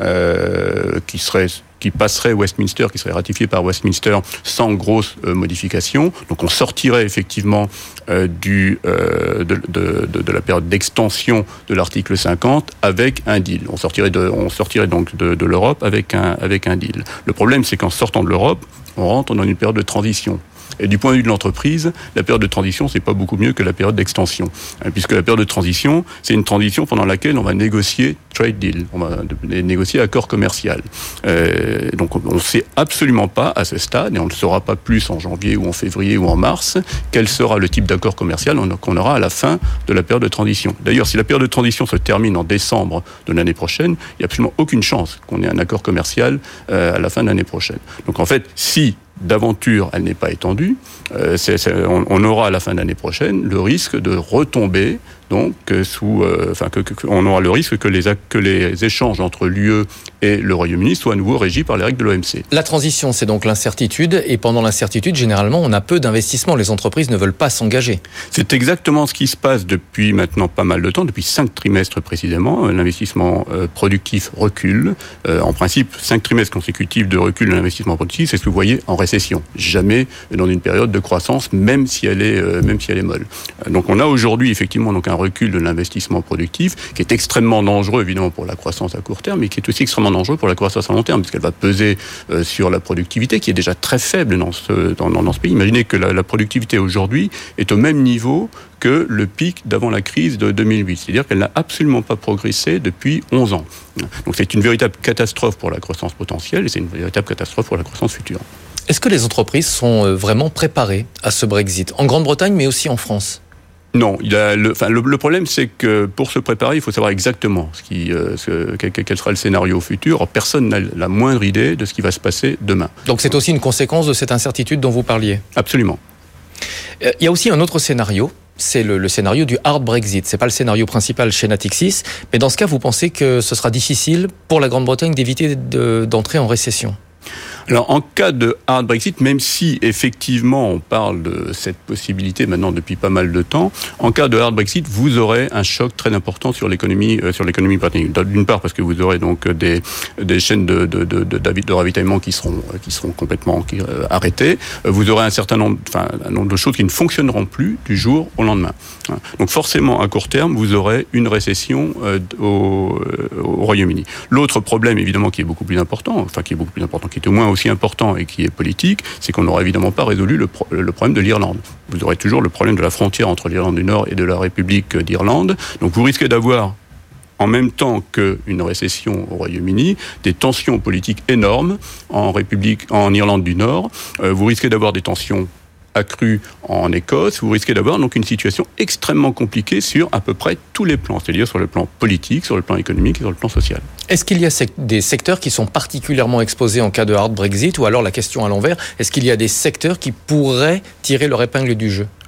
euh, qui serait qui passerait Westminster, qui serait ratifié par Westminster sans grosse euh, modification. Donc on sortirait effectivement euh, du, euh, de, de, de, de la période d'extension de l'article cinquante avec un deal. On sortirait, de, on sortirait donc de, de l'Europe avec un, avec un deal. Le problème, c'est qu'en sortant de l'Europe, on rentre dans une période de transition. Et du point de vue de l'entreprise, la période de transition, c'est pas beaucoup mieux que la période d'extension. Puisque la période de transition, c'est une transition pendant laquelle on va négocier trade deal, on va négocier accord commercial. Euh, donc on ne sait absolument pas à ce stade, et on ne saura pas plus en janvier ou en février ou en mars, quel sera le type d'accord commercial qu'on aura à la fin de la période de transition. D'ailleurs, si la période de transition se termine en décembre de l'année prochaine, il n'y a absolument aucune chance qu'on ait un accord commercial euh, à la fin de l'année prochaine. Donc en fait, si d'aventure, elle n'est pas étendue, euh, c'est, c'est, on, on aura à la fin de l'année prochaine le risque de retomber donc sous, euh, enfin que, que, on aura le risque que les que les échanges entre l'U E et le Royaume-Uni soient à nouveau régis par les règles de l'O M C. La transition, c'est donc l'incertitude, et pendant l'incertitude, généralement, on a peu d'investissements. Les entreprises ne veulent pas s'engager. C'est exactement ce qui se passe depuis maintenant pas mal de temps, depuis cinq trimestres précisément. L'investissement euh, productif recule. Euh, en principe, cinq trimestres consécutifs de recul de l'investissement productif, c'est ce que vous voyez en récession. Jamais dans une période de croissance, même si elle est, euh, même si elle est molle. Donc on a aujourd'hui effectivement donc un recul de l'investissement productif qui est extrêmement dangereux évidemment pour la croissance à court terme, mais qui est aussi extrêmement dangereux pour la croissance à long terme, puisqu'elle va peser euh, sur la productivité qui est déjà très faible dans ce, dans, dans ce pays. Imaginez que la, la productivité aujourd'hui est au même niveau que le pic d'avant la crise de deux mille huit. C'est-à-dire qu'elle n'a absolument pas progressé depuis onze ans. Donc c'est une véritable catastrophe pour la croissance potentielle et c'est une véritable catastrophe pour la croissance future. Est-ce que les entreprises sont vraiment préparées à ce Brexit, en Grande-Bretagne mais aussi en France ? Non, il a le, enfin, le, le problème, c'est que pour se préparer, il faut savoir exactement ce qui, euh, ce, quel, quel sera le scénario futur. Or, personne n'a la moindre idée de ce qui va se passer demain. Donc c'est aussi une conséquence de cette incertitude dont vous parliez ? Absolument. Il y a aussi un autre scénario, c'est le, le scénario du hard Brexit. C'est pas le scénario principal chez Natixis, mais dans ce cas, vous pensez que ce sera difficile pour la Grande-Bretagne d'éviter de, d'entrer en récession ? Alors, en cas de hard Brexit, même si effectivement on parle de cette possibilité maintenant depuis pas mal de temps, en cas de hard Brexit, vous aurez un choc très important sur l'économie, euh, sur l'économie britannique. D'une part, parce que vous aurez donc des des chaînes de de de, de, de ravitaillement qui seront qui seront complètement qui, euh, arrêtées. Vous aurez un certain nombre, enfin un nombre de choses qui ne fonctionneront plus du jour au lendemain. Donc forcément, à court terme, vous aurez une récession euh, au, euh, au Royaume-Uni. L'autre problème, évidemment, qui est beaucoup plus important, enfin qui est beaucoup plus important, qui est au moins aussi important et qui est politique, c'est qu'on n'aura évidemment pas résolu le, pro- le problème de l'Irlande. Vous aurez toujours le problème de la frontière entre l'Irlande du Nord et de la République d'Irlande. Donc vous risquez d'avoir, en même temps qu'une récession au Royaume-Uni, des tensions politiques énormes en République, en Irlande du Nord. Euh, vous risquez d'avoir des tensions accrue en Écosse, vous risquez d'avoir donc une situation extrêmement compliquée sur à peu près tous les plans, c'est-à-dire sur le plan politique, sur le plan économique et sur le plan social. Est-ce qu'il y a des secteurs qui sont particulièrement exposés en cas de hard Brexit, ou alors la question à l'envers, est-ce qu'il y a des secteurs qui pourraient tirer leur épingle du jeu ?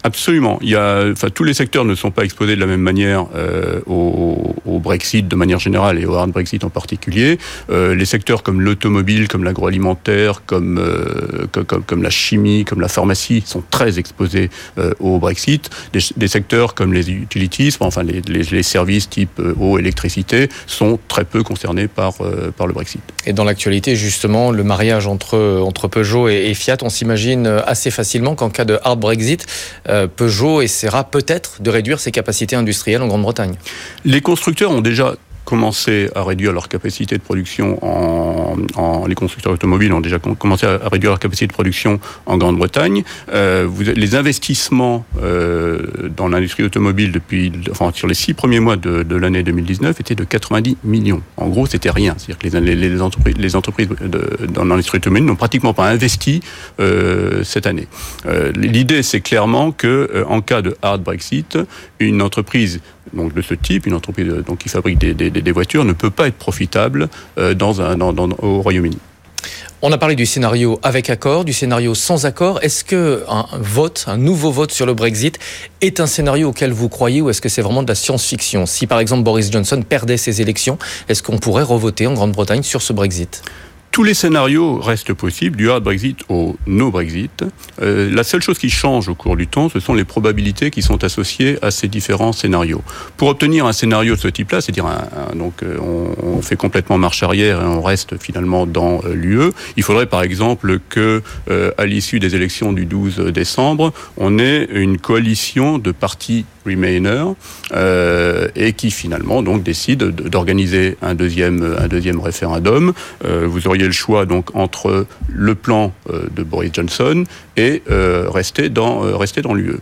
Absolument. Il y a, enfin, tous les secteurs ne sont pas exposés de la même manière euh, au, au Brexit de manière générale et au hard Brexit en particulier. Euh, les secteurs comme l'automobile, comme l'agroalimentaire, comme, euh, comme, comme comme la chimie, comme la pharmacie sont très exposés euh, au Brexit. Des, des secteurs comme les utilities, enfin les, les, les services type euh, eau, électricité, sont très peu concernés par euh, par le Brexit. Et dans l'actualité, justement, le mariage entre entre Peugeot et, et Fiat, on s'imagine assez facilement qu'en cas de hard Brexit, euh, Peugeot essaiera peut-être de réduire ses capacités industrielles en Grande-Bretagne. Les constructeurs ont déjà commencé à réduire leur capacité de production en, en les constructeurs automobiles ont déjà commencé à réduire leur capacité de production en Grande-Bretagne. Euh, vous, les investissements euh, dans l'industrie automobile depuis, enfin sur les six premiers mois de, de l'année deux mille dix-neuf étaient de quatre-vingt-dix millions. En gros, c'était rien. C'est-à-dire que les, les, les entreprises, les entreprises de, dans l'industrie automobile n'ont pratiquement pas investi euh, cette année. Euh, l'idée, c'est clairement que euh, en cas de hard Brexit, une entreprise donc de ce type, une entreprise donc qui fabrique des, des, des voitures, ne peut pas être profitable euh, dans un, dans, dans, au Royaume-Uni. On a parlé du scénario avec accord, du scénario sans accord. Est-ce que un vote, un nouveau vote sur le Brexit est un scénario auquel vous croyez ou est-ce que c'est vraiment de la science-fiction ? Si par exemple Boris Johnson perdait ses élections, est-ce qu'on pourrait revoter en Grande-Bretagne sur ce Brexit ? Tous les scénarios restent possibles, du hard Brexit au no Brexit. Euh, la seule chose qui change au cours du temps, ce sont les probabilités qui sont associées à ces différents scénarios. Pour obtenir un scénario de ce type-là, c'est-à-dire un, un, donc on, on fait complètement marche arrière et on reste finalement dans euh, l'U E, il faudrait par exemple que, euh, à l'issue des élections du douze décembre, on ait une coalition de partis Remainer euh, et qui finalement donc décide d'organiser un deuxième un deuxième référendum. Euh, vous auriez le choix donc entre le plan euh, de Boris Johnson et euh, rester dans euh, rester dans l'U E.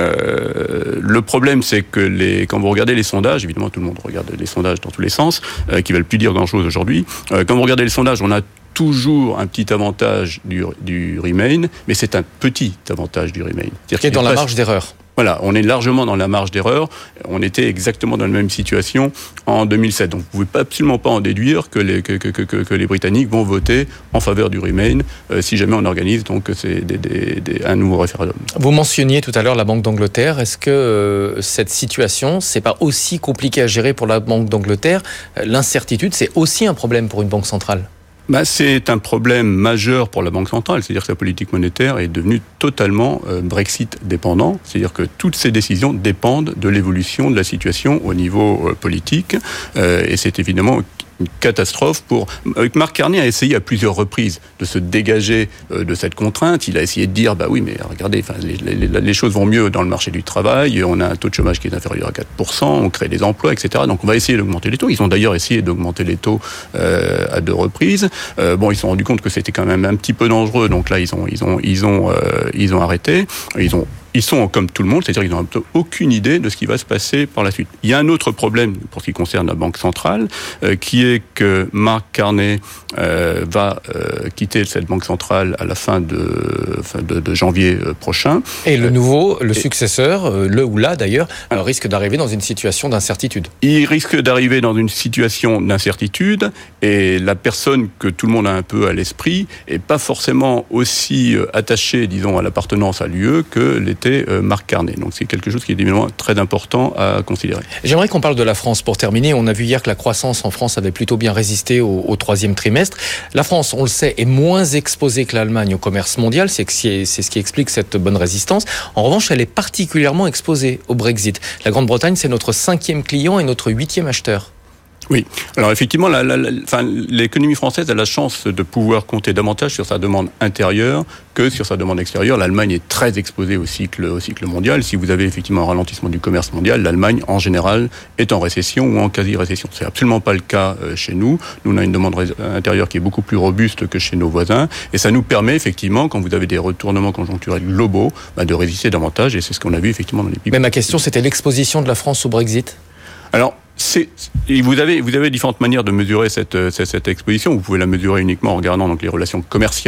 Euh, le problème c'est que les quand vous regardez les sondages, évidemment tout le monde regarde les sondages dans tous les sens, euh, qui veulent plus dire grand-chose aujourd'hui. Euh, quand vous regardez les sondages, on a toujours un petit avantage du, du Remain, mais c'est un petit avantage du Remain. Qui est dans la marge d'erreur. Voilà, on est largement dans la marge d'erreur. On était exactement dans la même situation en deux mille sept. Donc, vous ne pouvez absolument pas en déduire que les, que, que, que, que les Britanniques vont voter en faveur du Remain euh, si jamais on organise donc c'est des, des, des, un nouveau référendum. Vous mentionniez tout à l'heure la Banque d'Angleterre. Est-ce que euh, cette situation, c'est pas aussi compliqué à gérer pour la Banque d'Angleterre ? L'incertitude, c'est aussi un problème pour une banque centrale. Bah, c'est un problème majeur pour la Banque centrale, c'est-à-dire que sa politique monétaire est devenue totalement euh, Brexit dépendant, c'est-à-dire que toutes ces décisions dépendent de l'évolution de la situation au niveau euh, politique, euh, et c'est évidemment une catastrophe pour... Mark Carney a essayé à plusieurs reprises de se dégager de cette contrainte. Il a essayé de dire, bah oui, mais regardez, enfin, les, les, les choses vont mieux dans le marché du travail, on a un taux de chômage qui est inférieur à quatre pour cent, on crée des emplois, et cetera. Donc on va essayer d'augmenter les taux. Ils ont d'ailleurs essayé d'augmenter les taux euh, à deux reprises. Euh, bon, ils se sont rendus compte que c'était quand même un petit peu dangereux, donc là, ils ont, ils ont, ils ont, euh, ils ont arrêté. Ils ont Ils sont comme tout le monde, c'est-à-dire qu'ils n'ont aucune idée de ce qui va se passer par la suite. Il y a un autre problème pour ce qui concerne la Banque centrale, euh, qui est que Mark Carney euh, va euh, quitter cette Banque centrale à la fin de, fin de, de janvier prochain. Et le nouveau, le successeur, euh, le ou la d'ailleurs, alors, risque d'arriver dans une situation d'incertitude. Il risque d'arriver dans une situation d'incertitude, et la personne que tout le monde a un peu à l'esprit est pas forcément aussi attachée, disons, à l'appartenance à l'U E que l'était Mark Carney. Donc c'est quelque chose qui est évidemment très important à considérer. J'aimerais qu'on parle de la France pour terminer. On a vu hier que la croissance en France avait plutôt bien résisté au, au troisième trimestre. La France, on le sait, est moins exposée que l'Allemagne au commerce mondial. C'est, c'est ce qui explique cette bonne résistance. En revanche, elle est particulièrement exposée au Brexit. La Grande-Bretagne, c'est notre cinquième client et notre huitième acheteur. Oui. Alors effectivement, la, la, la, enfin, l'économie française a la chance de pouvoir compter davantage sur sa demande intérieure que sur sa demande extérieure. L'Allemagne est très exposée au cycle, au cycle mondial. Si vous avez effectivement un ralentissement du commerce mondial, l'Allemagne, en général, est en récession ou en quasi-récession. C'est absolument pas le cas chez nous. Nous, on a une demande intérieure qui est beaucoup plus robuste que chez nos voisins. Et ça nous permet, effectivement, quand vous avez des retournements conjoncturels globaux, bah, de résister davantage. Et c'est ce qu'on a vu, effectivement, dans les pays. Mais ma question, c'était l'exposition de la France au Brexit. Alors, c'est, vous avez, vous avez différentes manières de mesurer cette, cette, cette exposition. Vous pouvez la mesurer uniquement en regardant donc les relations commerciales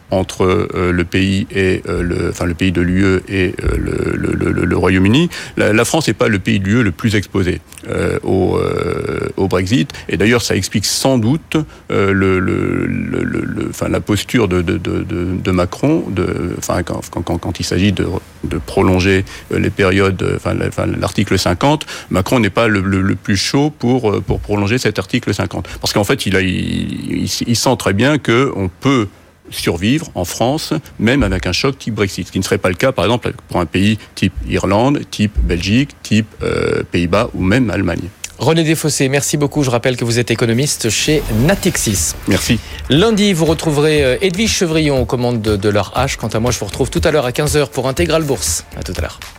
entre euh, le pays et euh, le, enfin le pays de l'U E et euh, le, le, le, le Royaume-Uni. La, la France n'est pas le pays de l'U E le plus exposé euh, au, euh, au Brexit. Et d'ailleurs, ça explique sans doute euh, le, le, le, le, enfin la posture de, de, de, de Macron, de, enfin quand, quand, quand il s'agit de, de prolonger les périodes, enfin, enfin l'article cinquante. Macron n'est pas le, le, le plus chaud pour pour prolonger cet article cinquante, parce qu'en fait, il a, il, il, il sent très bien que on peut survivre en France, même avec un choc type Brexit, ce qui ne serait pas le cas, par exemple, pour un pays type Irlande, type Belgique, type euh, Pays-Bas ou même Allemagne. René Desfossés, merci beaucoup. Je rappelle que vous êtes économiste chez Natixis. Merci. Lundi, vous retrouverez Edwige Chevrillon aux commandes de, de l'heure H. Quant à moi, je vous retrouve tout à l'heure à quinze heures pour Intégral Bourse. À tout à l'heure.